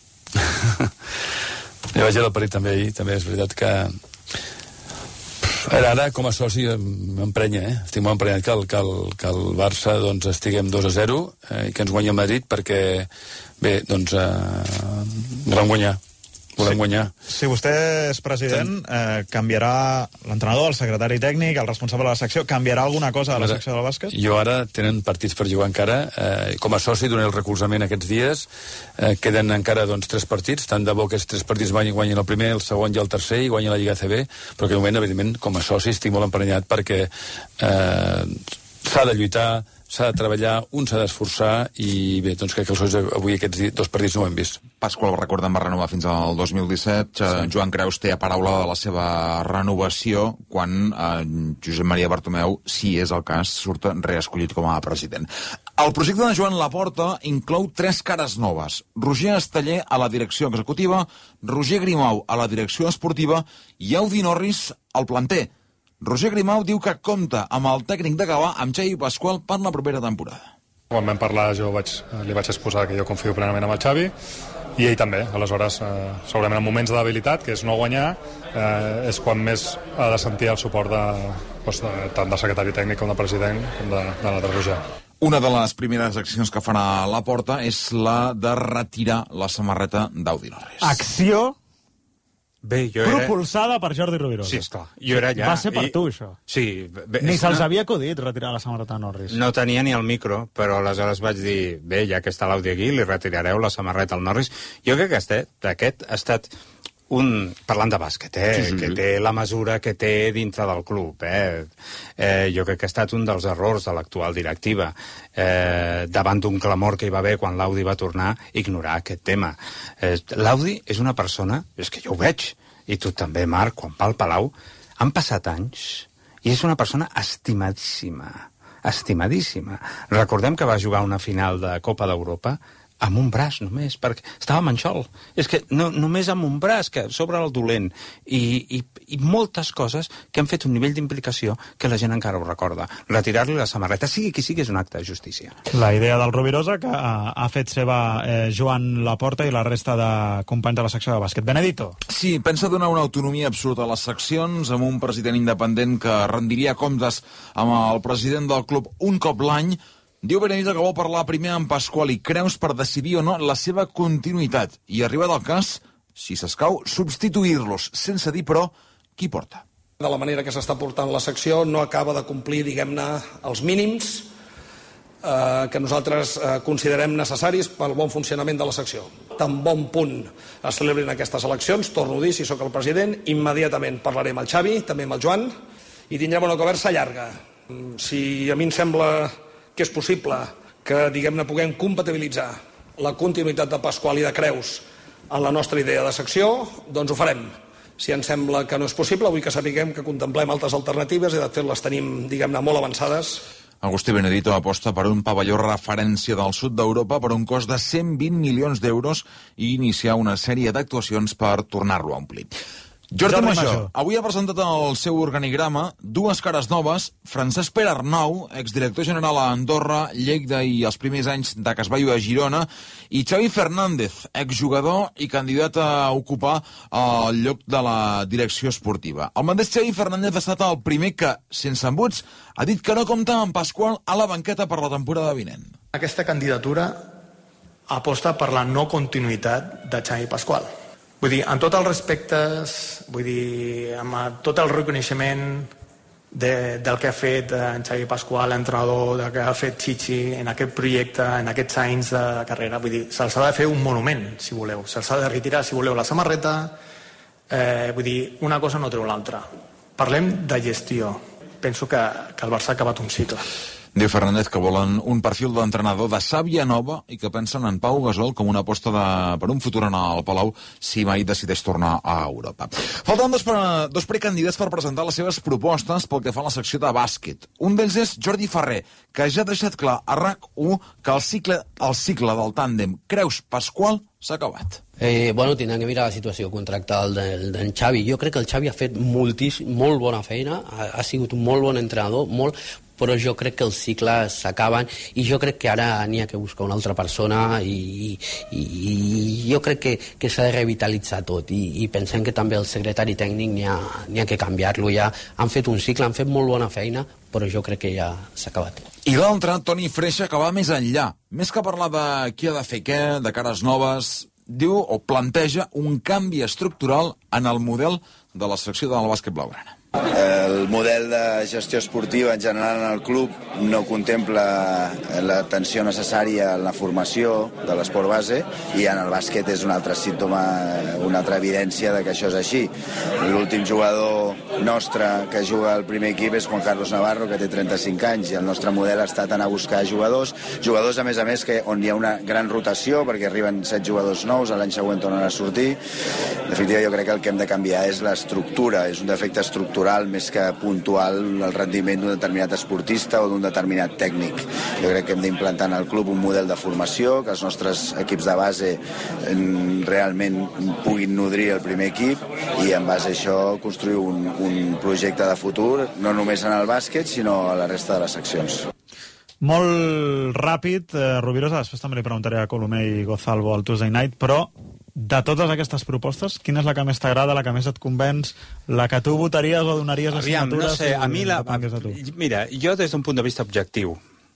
Jo vaig al partit també ahir, també és veritat que Ara, ara, com a soci, m'emprenya, eh? Estic molt emprenyat que el, que el, que el Barça doncs, estiguem dos a zero eh, i que ens guanyi el Madrid perquè, bé, doncs, eh, volem guanyar. Volem sí. guanyar. Si vostè és president, eh, canviarà l'entrenador, el secretari tècnic, el responsable de la secció, canviarà alguna cosa a la secció del bàsquet? Jo ara tenen partits per jugar encara. Eh, com a soci donaré el recolzament aquests dies. Eh, queden encara doncs, tres partits. Tant de bo que els tres partits guanyin, guanyin el primer, el segon i el tercer i guanyin la Lliga A C B. Però que de moment, evidentment, com a soci estic molt emprenyat perquè eh, s'ha de lluitar, s'ha de treballar, un s'ha d'esforçar i bé, doncs crec que els socis avui aquests dos partits no ho hem vist. Pasqual, recordem, va renovar fins al dos mil disset. Sí. Joan Creus té a paraula de la seva renovació quan eh, Josep Maria Bartomeu, si és el cas, surt reescollit com a president. El projecte de Joan Laporta inclou tres cares noves. Roger Esteller a la direcció executiva, Roger Grimau a la direcció esportiva i Audi Norris al planter. Roger Grimau diu que compta amb el tècnic de Gavà, amb Xavi Pasqual, per la propera temporada. Quan vam parlar jo vaig, li vaig exposar que jo confio plenament amb el Xavi i ell també. Aleshores, eh, segurament en moments de debilitat, que és no guanyar, eh, és quan més ha de sentir el suport de, doncs, de, tant del secretari tècnic com del president com de, de l'altre Roger. Una de les primeres accions que farà Laporta és la de retirar la samarreta d'Audi Norris. Acció Bé, jo era... propulsada per Jordi Rovirosa. Sí, esclar. Jo era allà. Va ser per i... tu, això. Sí. Bé, ni se'ls no... havia acudit retirar la samarreta Norris. No tenia ni el micro, però aleshores vaig dir, bé, ja que està l'Audi aquí, li retirareu la samarreta al Norris. Jo crec que aquest, aquest ha estat un... Parlant de bàsquet, eh? Sí, sí, que té la mesura que té dintre del club, eh? eh jo crec que ha estat un dels errors de l'actual directiva. Eh, davant d'un clamor que hi va haver quan l'Audi va tornar, ignorar aquest tema. Eh, L'Audi és una persona, és que jo ho veig, i tu també, Marc, quan va al Palau, han passat anys, i és una persona estimadíssima, estimadíssima. Recordem que va jugar una final de Copa d'Europa amb un braç només, perquè estava manxol. És que no, només amb un braç, que sobre el dolent, i, i, i moltes coses que han fet un nivell d'implicació que la gent encara ho recorda. Retirar-li la samarreta, sigui qui sigui, és un acte de justícia. La idea del Rovirosa que ha, ha fet seva eh, Joan Laporta i la resta de companys de la secció de bàsquet. Benedito. Sí, pensa donar una autonomia absoluta a les seccions amb un president independent que rendiria comptes amb el president del club un cop l'any. Diu Benedito que vol parlar primer amb Pasqual i Creus per decidir o no la seva continuïtat i, arribat el cas, si s'escau, substituir-los, sense dir, però, qui porta. De la manera que s'està portant la secció no acaba de complir, diguem-ne, els mínims eh, que nosaltres eh, considerem necessaris pel bon funcionament de la secció. Tan bon punt es celebrin aquestes eleccions, torno a dir, si sóc el president, immediatament parlaré amb el Xavi, també amb el Joan, i tindrem una conversa llarga. Si a mi em sembla que és possible que, diguem-ne, puguem compatibilitzar la continuïtat de Pasqual i de Creus en la nostra idea de secció, doncs ho farem. Si ens sembla que no és possible, vull que sapiguem que contemplem altres alternatives i de fet les tenim, diguem-ne, molt avançades. Agustí Benedito aposta per un pavelló referència del sud d'Europa per un cost de cent vint milions d'euros i iniciar una sèrie d'actuacions per tornar-lo a omplir. Jordi Major, avui ha presentat el seu organigrama, dues cares noves, Francesc Pere Arnau, exdirector general a Andorra, Lleida i els primers anys de Casballo a Girona, i Xavi Fernández, exjugador i candidat a ocupar el lloc de la direcció esportiva. El mateix Xavi Fernández ha estat el primer que, sense embuts, ha dit que no compta amb Pasqual a la banqueta per la temporada vinent. Aquesta candidatura aposta per la no continuïtat de Xavi Pasqual. Vull dir, amb tots els respectes, vull dir, amb tot el reconeixement de, del que ha fet en Xavi Pasqual, l'entrenador, del que ha fet Chichi en aquest projecte, en aquests anys de carrera. Vull dir, se'ls ha de fer un monument, si voleu. Se'ls ha de retirar, si voleu, la samarreta. Eh, vull dir, una cosa no treu l'altra. Parlem de gestió. Penso que, que el Barça ha acabat un cicle. Diu Fernández que volen un perfil d'entrenador de sàvia nova i que pensen en Pau Gasol com una aposta de, per un futur en el Palau si mai decideix tornar a Europa. Falten dos, pre, dos precandidats per presentar les seves propostes pel que fa a la secció de bàsquet. Un d'ells és Jordi Ferrer, que ja ha deixat clar a RAC u que el cicle, el cicle del tàndem Creus-Pasqual s'ha acabat. Eh, bueno, tindran que mirar la situació contractual del, del Xavi. Jo crec que el Xavi ha fet moltíssim, molt bona feina, ha, ha sigut un molt bon entrenador, molt, però jo crec que els cicles s'acaben i jo crec que ara n'hi ha que buscar una altra persona i, i, i jo crec que, que s'ha de revitalitzar tot i, i pensem que també el secretari tècnic n'hi ha, n'hi ha que canviar-lo ja. Han fet un cicle, han fet molt bona feina, però jo crec que ja s'ha acabat. I l'altre, Toni Freixa, que va més enllà. Més que parlar de qui ha de fer què, de cares noves, diu o planteja un canvi estructural en el model de la secció del bàsquet blaugrana. El model de gestió esportiva en general en el club no contempla l'atenció necessària en la formació de l'esport base i en el bàsquet és un altre símptoma, una altra evidència de que això és així. L'últim jugador nostre que juga al primer equip és Juan Carlos Navarro, que té trenta-cinc anys, i el nostre model ha estat anar a buscar jugadors, jugadors a més a més que on hi ha una gran rotació perquè arriben set jugadors nous, a l'any següent tornen a sortir. En definitiva, jo crec que el que hem de canviar és l'estructura, és un defecte estructural més que puntual el rendiment d'un determinat esportista o d'un determinat tècnic. Jo crec que hem d'implantar en el club un model de formació, que els nostres equips de base realment puguin nodrir el primer equip i en base a això construir un, un projecte de futur, no només en el bàsquet, sinó a la resta de les seccions. Molt ràpid, eh, Rovirosa, després també li preguntaré a Colomer i Gozalvo al Tuesday Night, però de totes aquestes propostes, quina és la que més t'agrada, la que més et convenç, la que tu votaries o donaries Aviam, assignatures? no sé, a mi la... Mira, jo des d'un punt de vista objectiu,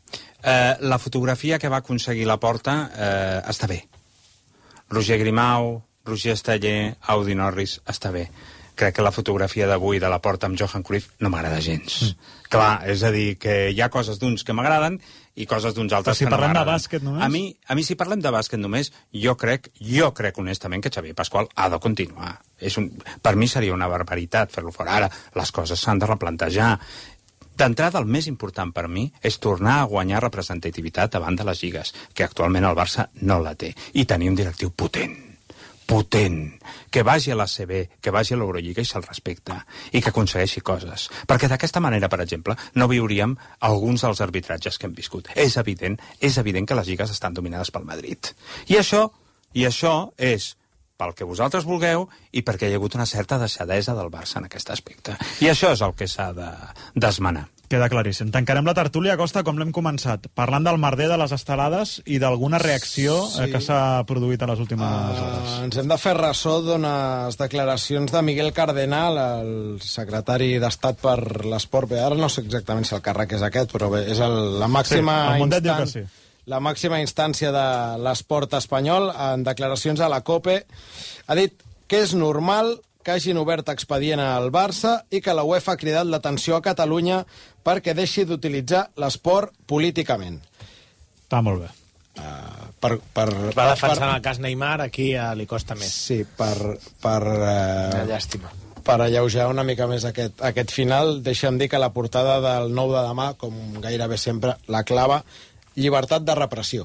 eh, la fotografia que va aconseguir la Porta eh, està bé. Roger Grimau, Roger Esteller, Audi Norris, està bé. Crec que la fotografia d'avui de la Porta amb Johan Cruyff no m'agrada gens. Mm. Clar, és a dir, que hi ha coses d'uns que m'agraden i coses d'uns altres si que no m'agraden. Si parlem de bàsquet només? A mi, a mi si parlem de bàsquet només, jo crec, jo crec honestament que Xavier Pasqual ha de continuar. És un, per mi seria una barbaritat fer-lo fora. Ara, les coses s'han de replantejar. D'entrada, el més important per mi és tornar a guanyar representativitat davant de les lligues, que actualment el Barça no la té, i tenir un directiu potent. potent, que vagi a la C B, que vagi a l'Eurolliga i se'l respecta, i que aconsegueixi coses. Perquè d'aquesta manera, per exemple, no viuríem alguns dels arbitratges que hem viscut. És evident, és evident que les lligues estan dominades pel Madrid. I això, i això és pel que vosaltres vulgueu i perquè hi ha hagut una certa deixadesa del Barça en aquest aspecte. I això és el que s'ha de d'esmenar. Queda claríssim. Tancarem la tertúlia, Costa, com l'hem començat, parlant del merder de les estelades i d'alguna reacció sí. eh, que s'ha produït a les últimes uh, hores. Ens hem de fer ressò d'unes declaracions de Miguel Cardenal, el secretari d'Estat per l'Esport. Bé, ara no sé exactament si el càrrec és aquest, però bé, és el, la màxima sí, el Mundet diu instant... que sí. La màxima instància de l'esport espanyol, en declaracions a la COPE, ha dit que és normal que hagin obert expedient al Barça i que la UEFA ha cridat l'atenció a Catalunya perquè deixi d'utilitzar l'esport políticament. Està molt bé. Uh, per, per, Va defensant per, el cas Neymar, aquí uh, li costa més. Sí, per... per uh, Una llàstima. Per alleujar una mica més aquest, aquest final, deixa'm dir que la portada del nou de demà, com gairebé sempre, la clava llibertat de repressió.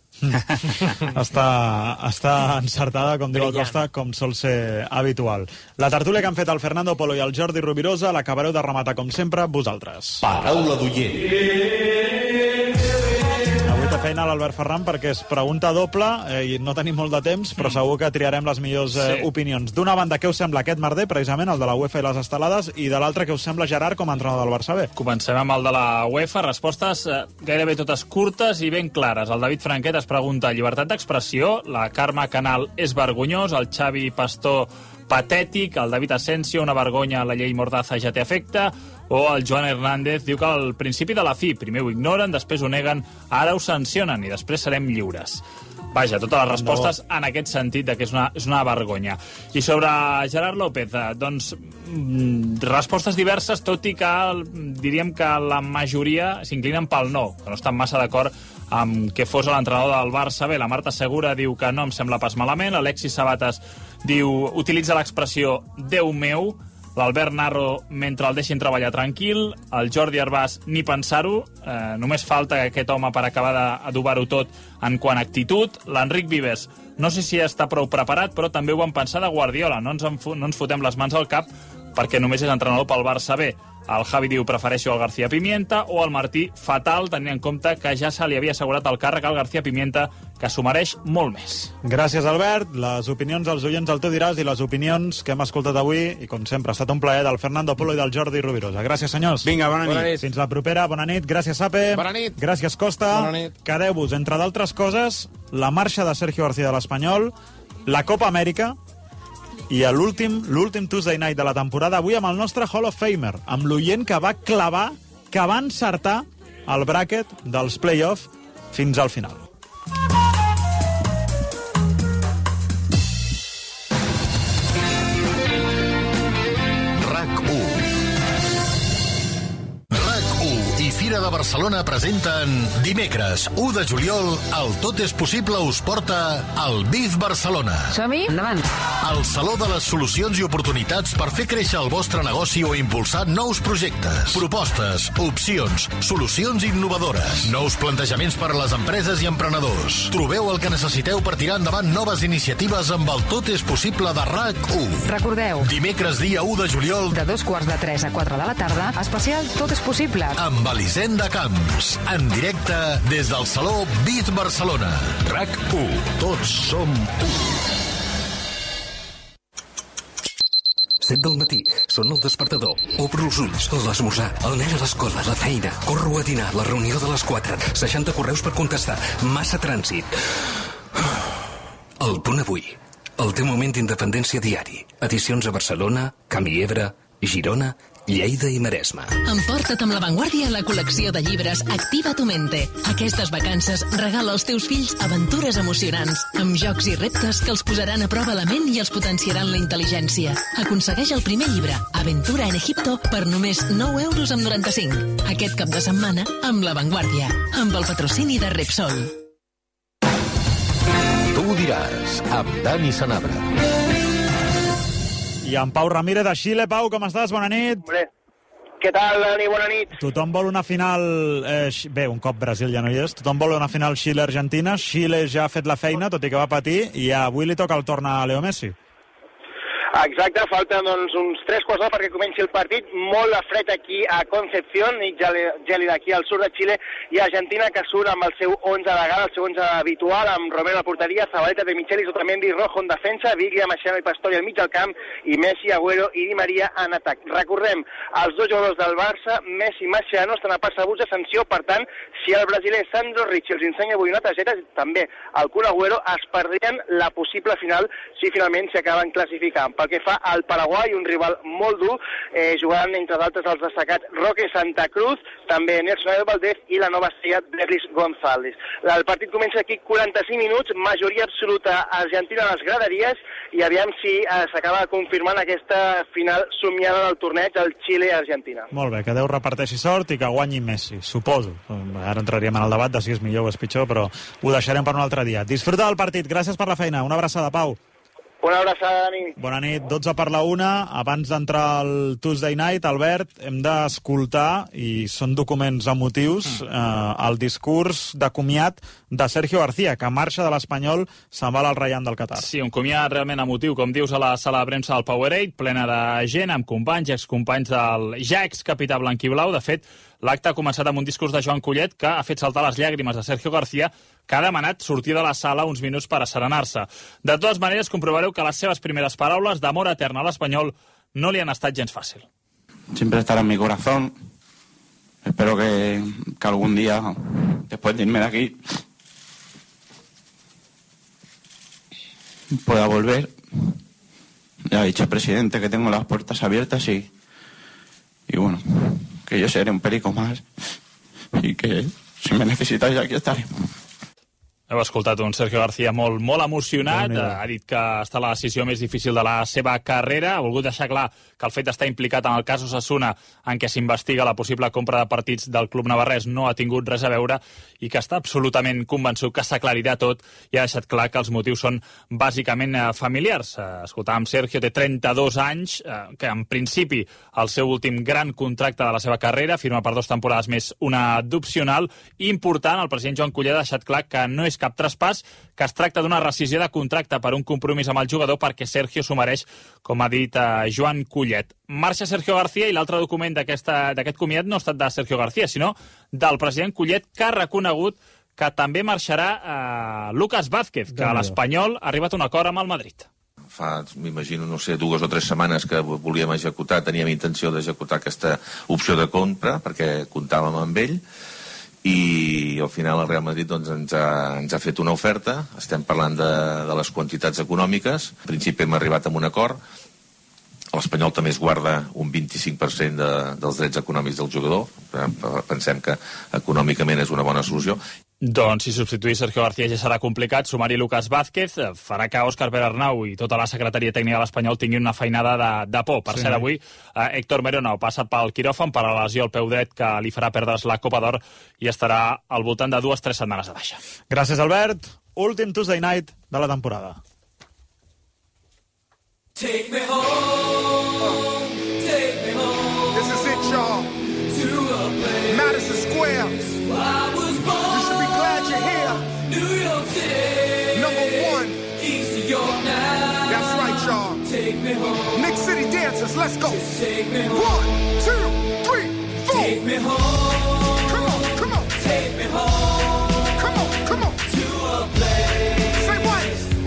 està, està encertada, com diu el Costa, com sol ser habitual. La tertúlia que han fet el Fernando Polo i el Jordi Rovirosa l'acabareu de rematar, com sempre, vosaltres. Paraula d'oient. Avui té feina l'Albert Ferran perquè és pregunta doble eh, i no tenim molt de temps, però segur que triarem les millors eh, sí. opinions. D'una banda, què us sembla aquest merder, precisament, el de la UEFA i les estelades, i de l'altra, què us sembla Gerard com a entrenador del Barça B? Comencem amb el de la UEFA. Respostes eh, gairebé totes curtes i ben clares. El David Franquet es pregunta llibertat d'expressió, la Carme Canal és vergonyós, el Xavi Pastor patètic, el David Asensio, una vergonya, la llei Mordaza ja té efecte, o el Joan Hernández diu que al principi de la fi primer ho ignoren, després ho neguen, ara ho sancionen i després serem lliures. Vaja, totes les respostes no. en aquest sentit de que és una, és una vergonya. I sobre Gerard López, doncs, respostes diverses, tot i que diríem que la majoria s'inclinen pel no, que no estan massa d'acord amb que fos l'entrenador del Barça. Bé, la Marta Segura diu que no em sembla pas malament, l'Alexis Sabates diu, utilitza l'expressió Déu meu, l'Albert Narro, mentre el deixin treballar tranquil, el Jordi Arbàs, ni pensar-ho, eh, només falta aquest home per acabar d'adobar-ho tot en quant a actitud. L'Enric Vives, no sé si està prou preparat, però també ho van pensar de Guardiola, no ens, en, no ens fotem les mans al cap perquè només és entrenador pel Barça B. El Javi diu, prefereixo el García Pimienta, o el Martí, fatal, tenint en compte que ja se li havia assegurat el càrrec al García Pimienta, que s'ho mereix molt més. Gràcies, Albert. Les opinions dels oients del Tu diràs i les opinions que hem escoltat avui, i com sempre, ha estat un plaer, del Fernando Polo i del Jordi Rovirosa. Gràcies, senyors. Vinga, bona nit. Bona nit. Fins la propera, bona nit. Gràcies, Sape. Bona nit. Gràcies, Costa. Bona nit. Quedeu-vos, entre d'altres coses, la marxa de Sergio García de l'Espanyol, la Copa Amèrica, i l'últim l'últim Tuesday Night de la temporada, avui amb el nostre Hall of Famer, amb l'oient que va clavar, que va encertar el bràquet dels play-off fins al final. RAC u. RAC u i Fira de Barcelona presenten dimecres u de juliol el Tot és possible us porta al Biz Barcelona. Som-hi? Endavant. El Saló de les Solucions i Oportunitats per fer créixer el vostre negoci o impulsar nous projectes, propostes, opcions, solucions innovadores, nous plantejaments per a les empreses i emprenedors. Trobeu el que necessiteu per tirar endavant noves iniciatives amb el Tot és possible de RAC u. Recordeu, dimecres dia u de juliol, de dos quarts de tres a quatre de la tarda, especial Tot és possible. Amb Elisenda Camps, en directe des del Saló Biz Barcelona. RAC u. Tots som u. set del matí, sona el despertador. Obro els ulls, l'esmorzar, el nen a l'escola, la feina. Corro a dinar, la reunió de les quatre. seixanta correus per contestar. Massa trànsit. El punt avui. El teu moment d'independència diari. Edicions a Barcelona, Camp Ebre, Girona, Lleida i Maresme. Emporta't amb l'avantguàrdia la col·lecció de llibres Activa tu mente. Aquestes vacances regala als teus fills aventures emocionants, amb jocs i reptes que els posaran a prova la ment i els potenciaran la intel·ligència. Aconsegueix el primer llibre, Aventura en Egipto, per només nou euros amb noranta-cinc. Aquest cap de setmana, amb l'avantguàrdia, amb el patrocini de Repsol. Tu diràs, amb Dani Sanabra. I en Pau Ramírez de Xile. Pau, com estàs? Bona nit. Hombre, què tal, Dani? Bona nit. Tothom vol una final... Eh, bé, un cop Brasil ja no hi és. Tothom vol una final Xile-Argentina. Xile ja ha fet la feina, tot i que va patir, i avui li toca el torn a Leo Messi. Exacte, falten doncs, uns tres quarts d'hora perquè comenci el partit. Molt de fred aquí a Concepción, i gèlid aquí al sud de Xile, i Argentina que surt amb el seu onze de gala, el seu onze habitual, amb Romero a la porteria, Zabaleta, De Michelis, Otamendi, Rojo en defensa, Biglia, Mascherano i Pastori al mig del camp, i Messi, Agüero i Di Maria en atac. Recordem, els dos jugadors del Barça, Messi i Mascherano, estan a percebuts de sanció, per tant, si el brasiler Sandro Ricci els ensenya avui una targeta, també el Kun Agüero es perdrien la possible final si finalment s'acaben classificant. Pel que fa al Paraguai, un rival molt dur, eh, jugant entre d'altres els destacats Roque Santa Cruz, també Nelson Valdez i la nova estrella Derlis González. El partit comença aquí quaranta-cinc minuts, majoria absoluta argentina a les graderies, i aviam si eh, s'acaba confirmant aquesta final somiada del torneig del Xile-Argentina. Molt bé, que Déu reparteixi sort i que guanyi Messi, suposo. Ara entraríem en el debat de si és millor o és pitjor, però ho deixarem per un altre dia. Disfruta del partit, gràcies per la feina. Una abraçada, Pau. Una abraçada, Dani. Bona nit, dotze per la una. Abans d'entrar al Tuesday Night, Albert, hem d'escoltar, i són documents emotius, eh, el discurs de comiat de Sergio García, que marxa de l'Espanyol, se'n va al Rayan del Qatar. Sí, un comiat realment emotiu, com dius, a la sala de premsa del Powerade, plena de gent, amb companys i excompanys del ja excapità blanquiblau. De fet, l'acte ha començat amb un discurs de Joan Collet que ha fet saltar les llàgrimes de Sergio García, que ha demanat sortir de la sala uns minuts per asserenar-se. De totes maneres, comprovareu que les seves primeres paraules d'amor etern a l'Espanyol no li han estat gens fàcil. Siempre estará en mi corazón. Espero que, que algún día, después de irme de aquí, pueda volver. Ya ha dicho el presidente que tengo las puertas abiertas y, y bueno, que yo seré un perico más y que si me necesitáis aquí estaré. Heu escoltat un Sergio García molt, molt emocionat, ha dit que està la decisió més difícil de la seva carrera, ha volgut deixar clar que el fet d'estar implicat en el cas Osasuna, en què s'investiga la possible compra de partits del club navarrès, no ha tingut res a veure i que està absolutament convençut que s'aclarirà tot i ha deixat clar que els motius són bàsicament familiars. Escoltàvem Sergio, té trenta-dos anys, que en principi el seu últim gran contracte de la seva carrera, firma per dues temporades més una d'opcional. Important, el president Joan Collet ha deixat clar que no és cap traspàs, que es tracta d'una rescisió de contracte per un compromís amb el jugador perquè Sergio s'ho mereix, com ha dit eh, Joan Collet. Marxa Sergio García i l'altre document d'aquest comiat no ha estat de Sergio García, sinó del president Collet, que ha reconegut que també marxarà eh, Lucas Vázquez, que a l'Espanyol ha arribat a un acord amb el Madrid. Fa, m'imagino, no sé, dues o tres setmanes que volíem executar, teníem intenció d'executar aquesta opció de compra, perquè comptàvem amb ell, i al final el Real Madrid doncs, ens, ha, ens ha fet una oferta, estem parlant de, de les quantitats econòmiques, en principi hem arribat a un acord, l'Espanyol també es guarda un vint-i-cinc per cent de, dels drets econòmics del jugador, pensem que econòmicament és una bona solució. Doncs si substituir Sergio García ja serà complicat, sumar-hi Lucas Vázquez farà que Òscar Pere-Arnau i tota la secretaria tècnica de l'Espanyol tinguin una feinada de, de por. Per sí. Cert, avui eh, Héctor Merino ha passat pel quiròfan per la lesió al peu dret que li farà perdre's la Copa d'Or i estarà al voltant de dues o tres setmanes de baixa. Gràcies, Albert. Últim Tuesday Night de la temporada. Take me home, take me home. This is it, y'all. To a place. Madison Square. I was born. You should be glad you're here. New York City. Number one. East York now. That's right, y'all. Take me home. Nick City dancers, let's go. Just take me home. One, two, three, four. Take me home. Come on, come on. Take me home. Come on, come on. To a place. Say what?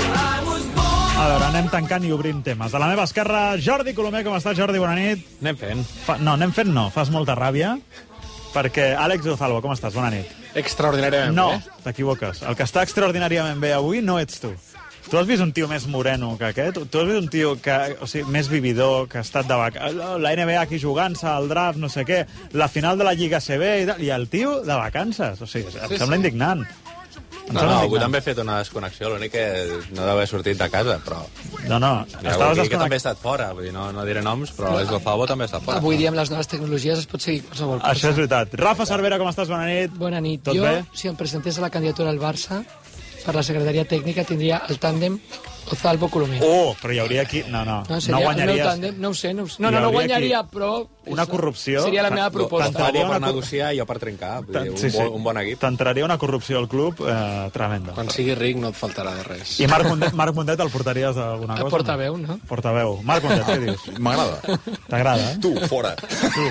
A veure, anem tancant i obrint temes. A la meva esquerra, Jordi Colomer. Com estàs, Jordi? Bona nit. Anem fent. Fa... No, anem fent no. Fas molta ràbia. Perquè Àlex Ozalvo, com estàs? Bona nit. Extraordinàriament no, bé. No, t'equivoques. El que està extraordinàriament bé avui no ets tu. Tu has vist un tio més moreno que aquest? Tu has vist un tio que, o sigui, més vividor, que ha estat de vac... La N B A aquí jugant-se, el draft, no sé què, la final de la Lliga A C B i, i el tio de vacances. O sigui, em sí, sembla sí. indignant. No, no, avui també he fet una desconnexió, l'únic que no deu haver sortit de casa, però... No, no, estaves desconnectat. Que també he estat fora, vull dir, no, no diré noms, però no. Esgofalvo també ha estat fora. Avui dia amb les noves tecnologies es pot seguir qualsevol cosa. Això és veritat. Rafa Cervera, com estàs? Bona nit. Bona nit. Tot jo, bé? Si em presentés a la candidatura al Barça, per la secretaria tècnica tindria el tàndem Ozalvo Colomer. Oh, però hi hauria aquí... No, no, no, seria, no guanyaries... Tàndem, no ho sé, no ho sé. No, no, no guanyaria, aquí... però... Una corrupció... Seria la meva proposta. Ozalvo per negociar i jo per trencar. Vull dir, un, sí, sí. un bon equip. T'entraria una corrupció al club eh, tremenda. Quan sigui ric no et faltarà de res. I Marc Mundet, Marc Mundet el portaries d'alguna cosa? El portaveu, no? Portaveu. Marc Mundet, què dius? M'agrada. T'agrada, eh? Tu, fora. Tu,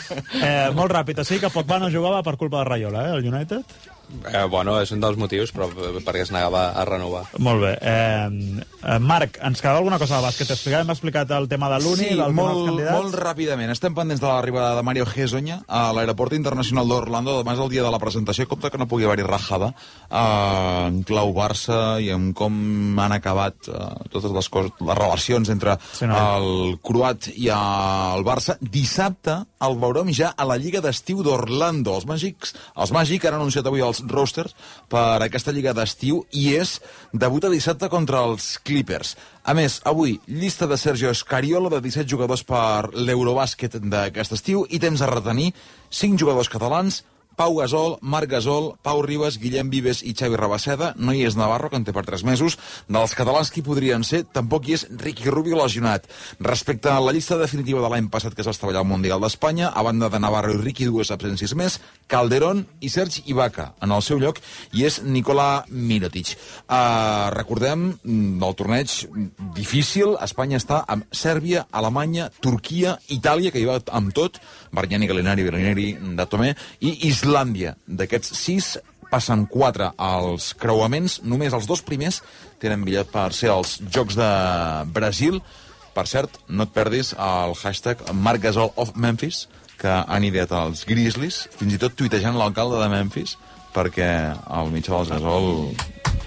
eh, molt ràpid. O sigui que Pogba no jugava per culpa de Raiola, eh, el United? Eh, bueno, és un dels motius, però perquè es negava a renovar. Molt bé. Eh, eh, Marc, ens quedava alguna cosa de bàsquet? Hem explicat el tema de l'Uni, sí, del molt, tema dels candidats? molt ràpidament. Estem pendents de l'arribada de Mario Hezonja a l'aeroport internacional d'Orlando. Demà és el dia de la presentació. Compte que no pugui haver-hi rajada eh, en clau Barça i en com han acabat eh, totes les, coses, les relacions entre sí, no. el croat i el Barça. Dissabte el veurem ja a la Lliga d'Estiu d'Orlando. Els Màgics, els Màgic han anunciat avui els rosters per aquesta Lliga d'Estiu i és debuta dissabte contra els Clippers. A més, avui, llista de Sergio Scariolo de disset jugadors per l'Eurobàsquet d'aquest estiu i temps a retenir cinc jugadors catalans, Pau Gasol, Marc Gasol, Pau Ribas, Guillem Vives i Xavi Rabaseda. No hi és Navarro, que en té per tres mesos. Dels catalans qui podrien ser, tampoc hi és Ricky Rubio lesionat. Respecte a la llista definitiva de l'any passat que es va estavellar al Mundial d'Espanya, a banda de Navarro i Ricky, dues absències més, Calderón i Sergi Ibaka. En el seu lloc hi és Nikola Mirotic. Uh, recordem, del torneig difícil, Espanya està amb Sèrbia, Alemanya, Turquia, Itàlia, que hi va amb tot, Bargnani, Gallinari, Bellinari, Datomé, i Islàndia. D'aquests sis, passen quatre als creuaments. Només els dos primers tenen bitllet per ser als Jocs de Brasil. Per cert, no et perdis el hashtag Marc Gasol of Memphis, que han ideat els Grizzlies, fins i tot tuitejant l'alcalde de Memphis, perquè el mitjà dels Gasol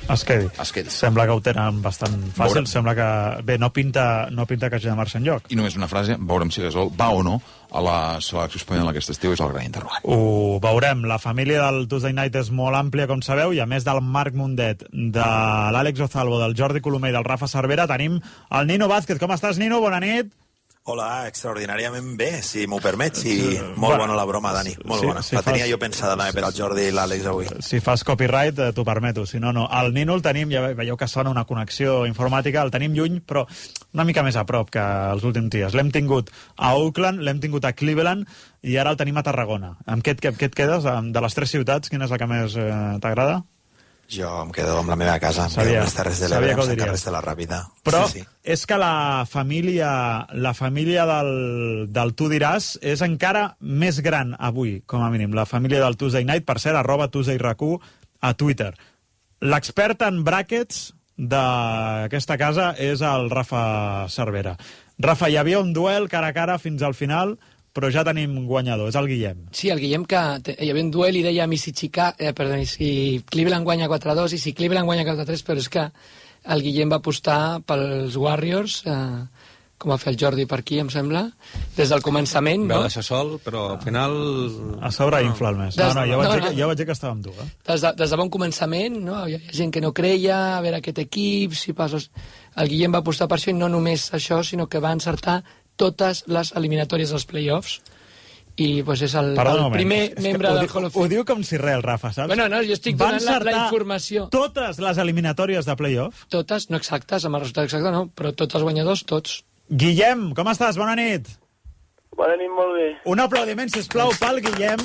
Es quedi. Es quedi. Sembla que ho tenen bastant fàcil. Veurem. Sembla que... Bé, no pinta, no pinta que hagi de marxar enlloc. I només una frase, veurem si Gasol va o no a la selecció espanyola aquest estiu, és el gran interrogant. Ho veurem. La família del Tuesday Night és molt àmplia, com sabeu, i a més del Marc Mundet, de l'Àlex Ozalvo, del Jordi Colomer i del Rafa Cervera, tenim el Nino Vázquez. Com estàs, Nino? Bona nit. Hola, extraordinàriament bé, si m'ho permets, i molt bona la broma, Dani, molt Sí, bona. si La tenia fas- jo pensada també per al Jordi i l'Àlex avui. Si fas copyright, eh, t'ho permeto. Si no, no. El Nino el tenim, ja ve- veieu que sona una connexió informàtica, el tenim lluny, però una mica més a prop que els últims dies. L'hem tingut a Oakland, l'hem tingut a Cleveland, i ara el tenim a Tarragona. Amb què, et- què, què et quedes? De les tres ciutats, quina és la que més eh, t'agrada? Jo em quedo amb la meva casa, em Sabia- quedo amb les Terres de sabia l'Ebre, que ho amb Sant diries. Carles de la Ràpita. Però Sí, sí. és que la família, la família del, del Tu diràs és encara més gran avui, com a mínim. La família del Tuesday Night, per cert, arroba Tuesday R Q a Twitter. L'expert en brackets d'aquesta casa és el Rafa Cervera. Rafa, hi havia un duel cara a cara fins al final, però ja tenim guanyador, és el Guillem. Sí, el Guillem, que te- hi havia un duel i deia i si, Chica, eh, perdó, i si Cleveland guanya quatre a dos i si Cleveland guanya quatre a tres, però és que el Guillem va apostar pels Warriors, eh, com va fer el Jordi per aquí, em sembla, des del començament, Vau no? deixar sol, però al final... A sobre infla el mes. No, Des- no, jo vaig, no, dir, no. que, jo vaig dir que estava amb tu, eh? Des de, des de bon començament, no? Hi havia gent que no creia, a veure aquest equip, si passos... El Guillem va apostar per això, i no només això, sinó que va encertar totes les eliminatòries dels playoffs, i pues, és el, Perdona un el moment. primer És que membre ho del diu- Hall of Ho Fame. diu com si res, el Rafa, saps? Bueno, no, jo estic Va donant la, la encertar informació. totes les eliminatòries de playoff. Totes, no exactes, amb el resultat exacte no, però tots els guanyadors, tots. Guillem, com estàs? Bona nit. Bona nit, molt bé. Un aplaudiment, sisplau, pel Guillem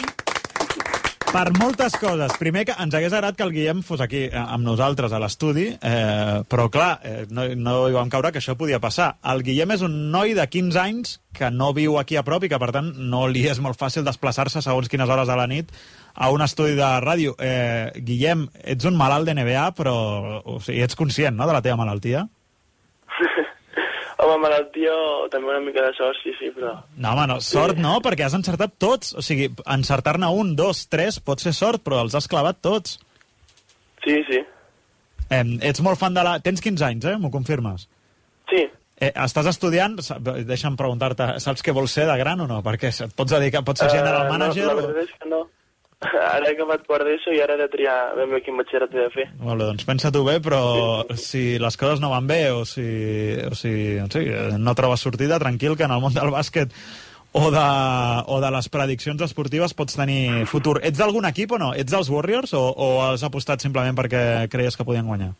per moltes coses. Primer, que ens hagués agradat que el Guillem fos aquí eh, amb nosaltres a l'estudi, eh, però clar, eh, no, no hi vam caure que això podia passar. El Guillem és un noi de quinze anys que no viu aquí a prop i que, per tant, no li és molt fàcil desplaçar-se segons quines hores de la nit a un estudi de ràdio. Eh, Guillem, ets un malalt de N B A, però o sigui, ets conscient, no?, de la teva malaltia? Home, malaltia o també una mica de sort, sí, sí, però... No, home, no, sort no, perquè has encertat tots. O sigui, encertar-ne un, dos, tres, pot ser sort, però els has clavat tots. Sí, sí. Eh, ets molt fan de la... Tens quinze anys, eh? M'ho confirmes? Sí. Eh, estàs estudiant... sa- Deixa'm preguntar-te, saps què vols ser de gran o no? Perquè et pots dedicar... Pots ser general Eh, manager No, la o... veritat és que no. Ara he acabat quart d'ESO i ara he de triar ben bé quin batxillerat he de fer. Molt bé, doncs pensa-t'ho bé, però si les coses no van bé o si, o si o sigui, no trobes sortida, tranquil, que en el món del bàsquet o de, o de les prediccions esportives pots tenir futur. Ets d'algun equip o no? Ets dels Warriors o, o has apostat simplement perquè creies que podien guanyar?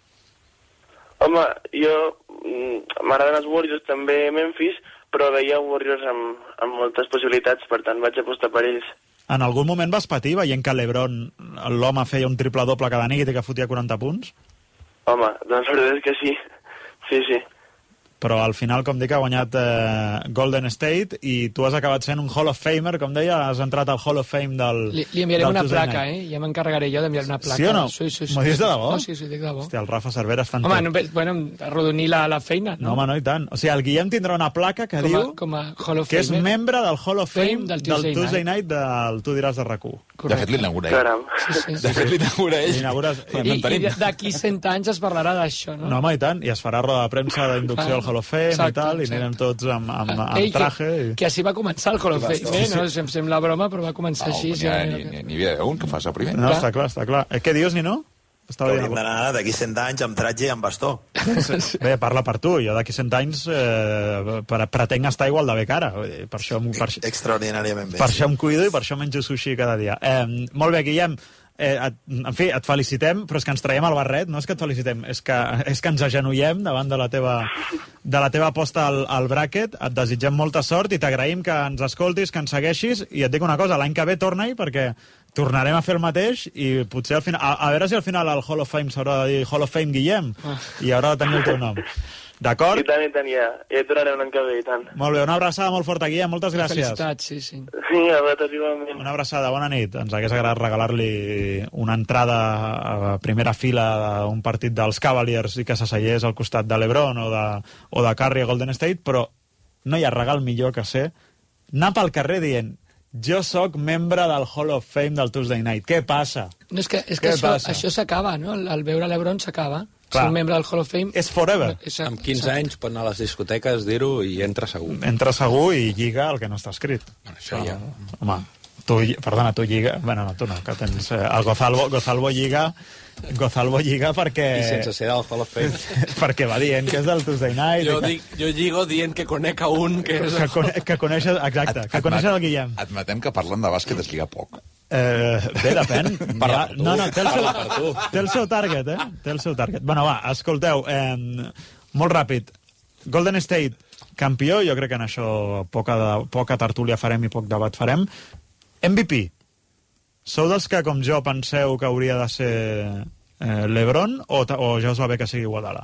Home, jo mm, m'agraden els Warriors, també Memphis, però veia Warriors amb, amb moltes possibilitats, per tant vaig apostar per ells. En algun moment vas patir veient que l'Ebron, l'home, feia un triple-doble cada nit i que fotia quaranta punts? Home, doncs la veritat és que sí. Sí, sí. Però al final, com dic, ha guanyat eh, Golden State i tu has acabat sent un Hall of Famer, com deia, has entrat al Hall of Fame del... Li, li enviarem del una Tuesday placa, Night. eh? Ja m'encarregaré jo d'enviar una placa. Sí o no? Sí, sí, sí. M'ho dius de debò? No, sí, sí, dic de debò. Hòstia, el Rafa Cervera està en Home, tot. no, bueno, arrodonir la, la feina, No, no? home, no, i tant. O sigui, el Guillem tindrà una placa que Com a- diu com a Hall of que és Famer. membre del Hall of Fame, Fame del del Tuesday Tuesday Night del Tu diràs de R A Q. De fet, l'inaugura ell. Caram. Sí, sí, sí. De fet, l'inaugura ell. L'inaugures- No I, en tenim. i d'aquí cent anys es parlarà d'això, no? No, home, i tant. I es farà roda de premsa d'inducció al Hall of Fame Exacte, i tal, i exacte. anirem tots amb, amb, amb Ei, traje. que, I... que així va començar el Hall of Fame, eh? No? Em sembla broma, però va començar No, així. n'hi ha, ja- ni, ni, ni havia un que fas el primer. No, està clar, està clar. Eh, què dius, Nino? Que Estava hauríem dient... d'anar d'aquí cent anys amb tratge i amb bastó. Bé, parla per tu. Jo d'aquí cent anys eh, pre- pretenc estar igual de bé que ara. Vull dir, Per això, em- per, Extraordinàriament bé. per això em cuido i per això menjo sushi cada dia. Eh, molt bé, Guillem. Eh, et, en fi, et felicitem, però és que ens traiem el barret, no és que et felicitem, és que, és que ens agenollem davant de la teva, de la teva aposta al, al bracket, et desitgem molta sort i t'agraïm que ens escoltis, que ens segueixis, i et dic una cosa, l'any que ve torna-hi perquè tornarem a fer el mateix i potser al final, a, a veure si al final al Hall of Fame s'haurà de dir Hall of Fame Guillem i haurà de tenir el teu nom. D'acord? I tant, i tant, ja. Ja hi tornarem l'any que ve, i tant. Molt bé, una abraçada molt forta, Guillem, moltes gràcies. Felicitats, sí, sí. Sí, a vosaltres igualment. Una abraçada, bona nit. Ens hagués agradat regalar-li una entrada a primera fila d'un partit dels Cavaliers i que s'asseiés al costat de l'Ebron o de, o de Curry a Golden State, però no hi ha regal millor que ser anar pel carrer dient jo sóc membre del Hall of Fame del Tuesday Night. Què passa? No, és que, és que això, això s'acaba, no? Al veure l'Ebron s'acaba. Clar. Ser un membre del Hall of Fame... És forever. Exacte. Amb quinze anys pot anar a les discoteques, dir-ho, i entra segur. Entra segur i lliga el que no està escrit. Bueno, això ja... Home, tu, perdona, tu lliga... Bueno, no, tu no, que tens... Eh, el Gozalvo, Gozalvo lliga... Gozalvo lliga perquè... I sense ser del Hall of Fame. perquè va dient que és del Tuesday Night... Jo, que... dic, jo lligo dient que conec a un que és... Que, cone que coneixes... Exacte, que coneixes el Guillem. Admetem que parlant de bàsquet es lliga poc. Eh, bé, depèn. Parla Ja, per tu. no, no, té el, seu, Parla per tu. té el seu target, eh? Té el seu target. Bueno, va, escolteu, eh, molt ràpid. Golden State, campió, jo crec que en això poca, de, poca tertúlia farem i poc debat farem. M V P. Sou dels que, com jo, penseu que hauria de ser eh, LeBron o, o ja us va bé que sigui Iguodala?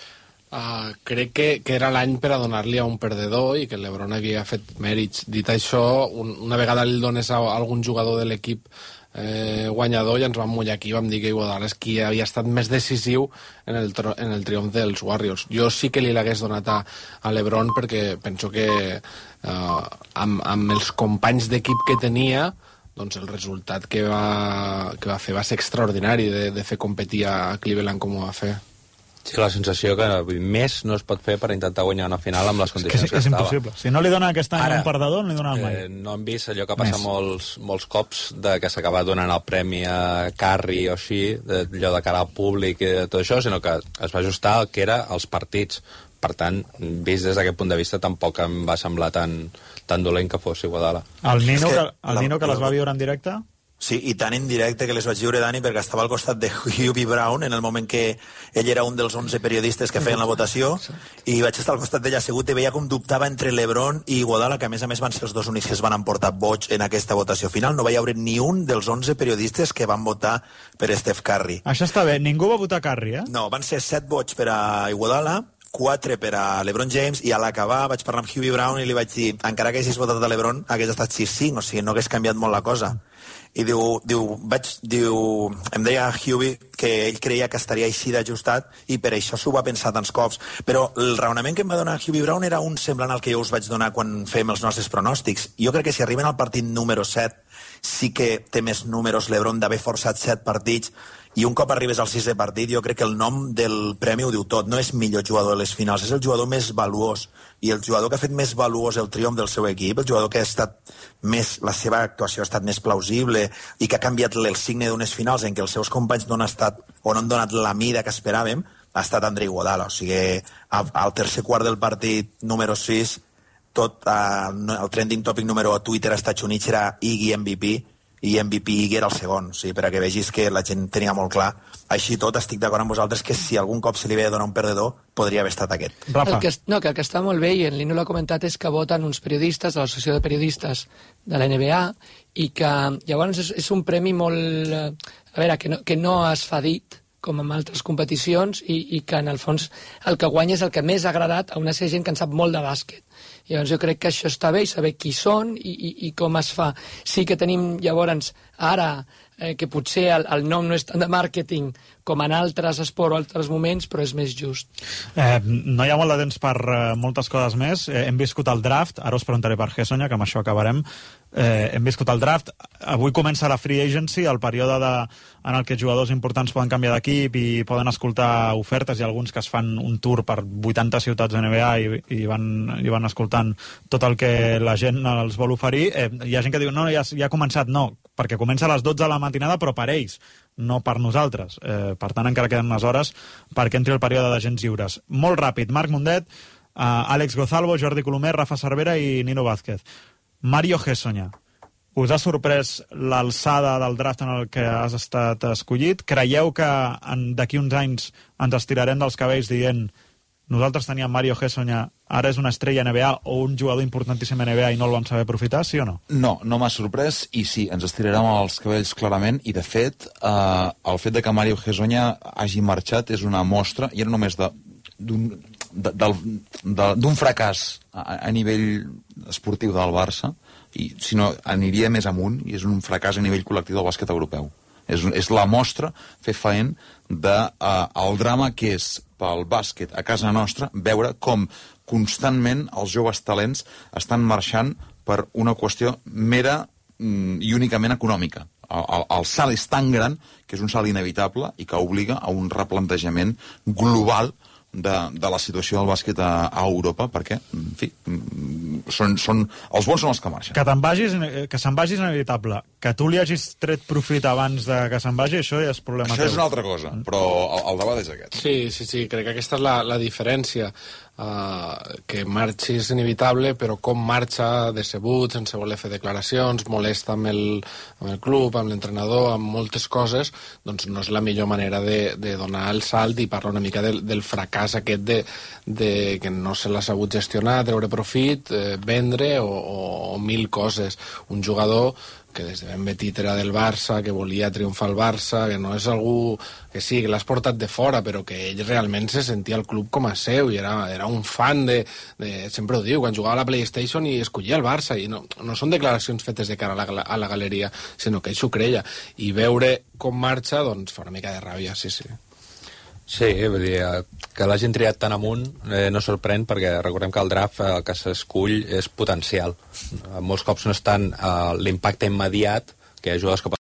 Uh, crec que, que era l'any per a donar-li a un perdedor i que l'Ebron havia fet mèrits. Dit això, un, una vegada li dones a, a algun jugador de l'equip eh, guanyador i ens vam mullar aquí, vam dir que Iguodala és qui havia estat més decisiu en el, en el triomf dels Warriors. Jo sí que li l'hagués donat a, a l'Ebron perquè penso que eh, amb, amb els companys d'equip que tenia, doncs el resultat que va, que va fer va ser extraordinari de, de fer competir a Cleveland com ho va fer. Sí, la sensació que més no es pot fer per intentar guanyar una final amb les condicions és que, que, és estava. impossible. Si no li dona aquest any Ara, un perdedor, no li dona mai. Eh, no hem vist allò que passa molts, molts cops de que s'acaba donant el premi a Curry o així, allò de cara al públic i tot això, sinó que es va ajustar el que era els partits. Per tant, vist des d'aquest punt de vista, tampoc em va semblar tan, tan dolent que fos Iguodala. El Nino, que que, el la- Nino que les va viure en directe? Sí, i tan en directe que les vaig viure, Dani, perquè estava al costat de Hubie Brown en el moment que ell era un dels onze periodistes que feien la votació, i vaig estar al costat d'ell assegut i veia com dubtava entre LeBron i Iguodala, que a més a més van ser els dos únics que es van emportar boig en aquesta votació final. No va haver ni un dels onze periodistes que van votar per Steph Curry. Això està bé. Ningú va votar Curry, eh? No, van ser set vots per a Iguodala, quatre per a LeBron James, i a l'acabar vaig parlar amb Hubie Brown i li vaig dir, encara que haguessis votat a LeBron, hagués estat sis cinc, o sigui, no hagués canviat molt la cosa. I diu, diu, vaig, diu, em deia Hubie que ell creia que estaria així d'ajustat i per això s'ho va pensar tants cops. Però el raonament que em va donar Hubie Brown era un semblant al que jo us vaig donar quan fem els nostres pronòstics. Jo crec que si arriben al partit número set sí que té més números l'Ebron d'haver forçat set partits, i un cop arribes al sisè partit, jo crec que el nom del premi ho diu tot. No és millor jugador de les finals, és el jugador més valuós. I el jugador que ha fet més valuós el triomf del seu equip, el jugador que ha estat més, la seva actuació ha estat més plausible i que ha canviat el signe d'unes finals en què els seus companys no han estat o no han donat la mida que esperàvem, ha estat Andre Iguodala. O sigui, al tercer quart del partit número sis, tot eh, el trending topic número a Twitter als Estats Units era Iggy M V P, i M V P Iggy era el segon, o sigui, per a que vegis que la gent tenia molt clar. Així tot, estic d'acord amb vosaltres que si algun cop se li havia de donar un perdedor, podria haver estat aquest. El que, no, que el que està molt bé, i en Lino l'ha comentat, és que voten uns periodistes de l'Associació de Periodistes de la N B A, i que llavors és, és un premi molt... A veure, que no, que no es fa dit, com en altres competicions, i, i que en el fons el que guanya és el que més ha agradat a una sèrie gent que en sap molt de bàsquet. Llavors jo crec que això està bé, i saber qui són i, i, i com es fa. Sí que tenim llavors ara eh, que potser el, el nom no és tant de màrqueting com en altres esports o altres moments, però és més just. Eh, no hi ha molt de temps per eh, moltes coses més. Eh, hem viscut el draft, ara us preguntaré per Hessonia, que amb això acabarem. Eh, hem viscut el draft. Avui comença la free agency, el període de, en el que jugadors importants poden canviar d'equip i poden escoltar ofertes. Hi ha alguns que es fan un tour per vuitanta ciutats de N B A i, i, van, i van escoltant tot el que la gent els vol oferir. Eh, hi ha gent que diu, no, ja, ja ha començat. No, perquè comença a les dotze de la matinada, però per ells, no per nosaltres. Eh, per tant, encara queden unes hores perquè entri el període d'agents lliures. Molt ràpid, Marc Mundet, eh, Àlex Gozalvo, Jordi Colomer, Rafa Cervera i Nino Vázquez. Mario Hessonia, us ha sorprès l'alçada del draft en el que has estat escollit? Creieu que d'aquí uns anys ens estirarem dels cabells dient nosaltres teníem Mario Hessonia, ara és una estrella N B A o un jugador importantíssim N B A i no el vam saber aprofitar, sí o no? No, no m'ha sorprès, i sí, ens estirarem els cabells clarament, i de fet, eh, el fet de que Mario Hessonia hagi marxat és una mostra, i era només de, d'un, de, del, de, d'un fracàs a, a nivell esportiu del Barça, i sinó aniria més amunt, i és un fracàs a nivell col·lectiu del bàsquet europeu. És, és la mostra fefaent del de, uh, drama que és pel bàsquet a casa nostra veure com constantment els joves talents estan marxant per una qüestió mera mm, i únicament econòmica. El, el, el salt és tan gran que és un salt inevitable i que obliga a un replantejament global de, de la situació del bàsquet a, a Europa, perquè, en fi, són, són, els bons són els que marxen. Que te'n vagis, que se'n vagi és inevitable. Que tu li hagis tret profit abans de que se'n vagi, això ja és problema Això teu. és una altra cosa, però el, el debat és aquest. Sí, sí, sí, crec que aquesta és la, la diferència. Uh, que marxi és inevitable, però com marxa decebut, sense voler fer declaracions, molesta amb el, amb el club, amb l'entrenador, amb moltes coses, doncs no és la millor manera de, de donar el salt i parlar una mica del, del fracàs aquest de, de que no se l'ha sabut gestionar, treure profit, eh, vendre o, o, o mil coses. Un jugador que des de ben petit era del Barça, que volia triomfar al Barça, que no és algú que sí, que l'has portat de fora, però que ell realment se sentia el club com a seu i era, era un fan de, de... Sempre ho diu, quan jugava a la PlayStation i escollia el Barça, i no, no són declaracions fetes de cara a la, a la galeria, sinó que ell s'ho creia. I veure com marxa, doncs fa una mica de ràbia, sí, sí. Sí, vull dir, que l'hagin triat tan amunt eh, no sorprèn, perquè recordem que el draft el que s'escull és potencial. Molts cops no és tant eh, l'impacte immediat, que hi ha jugadors que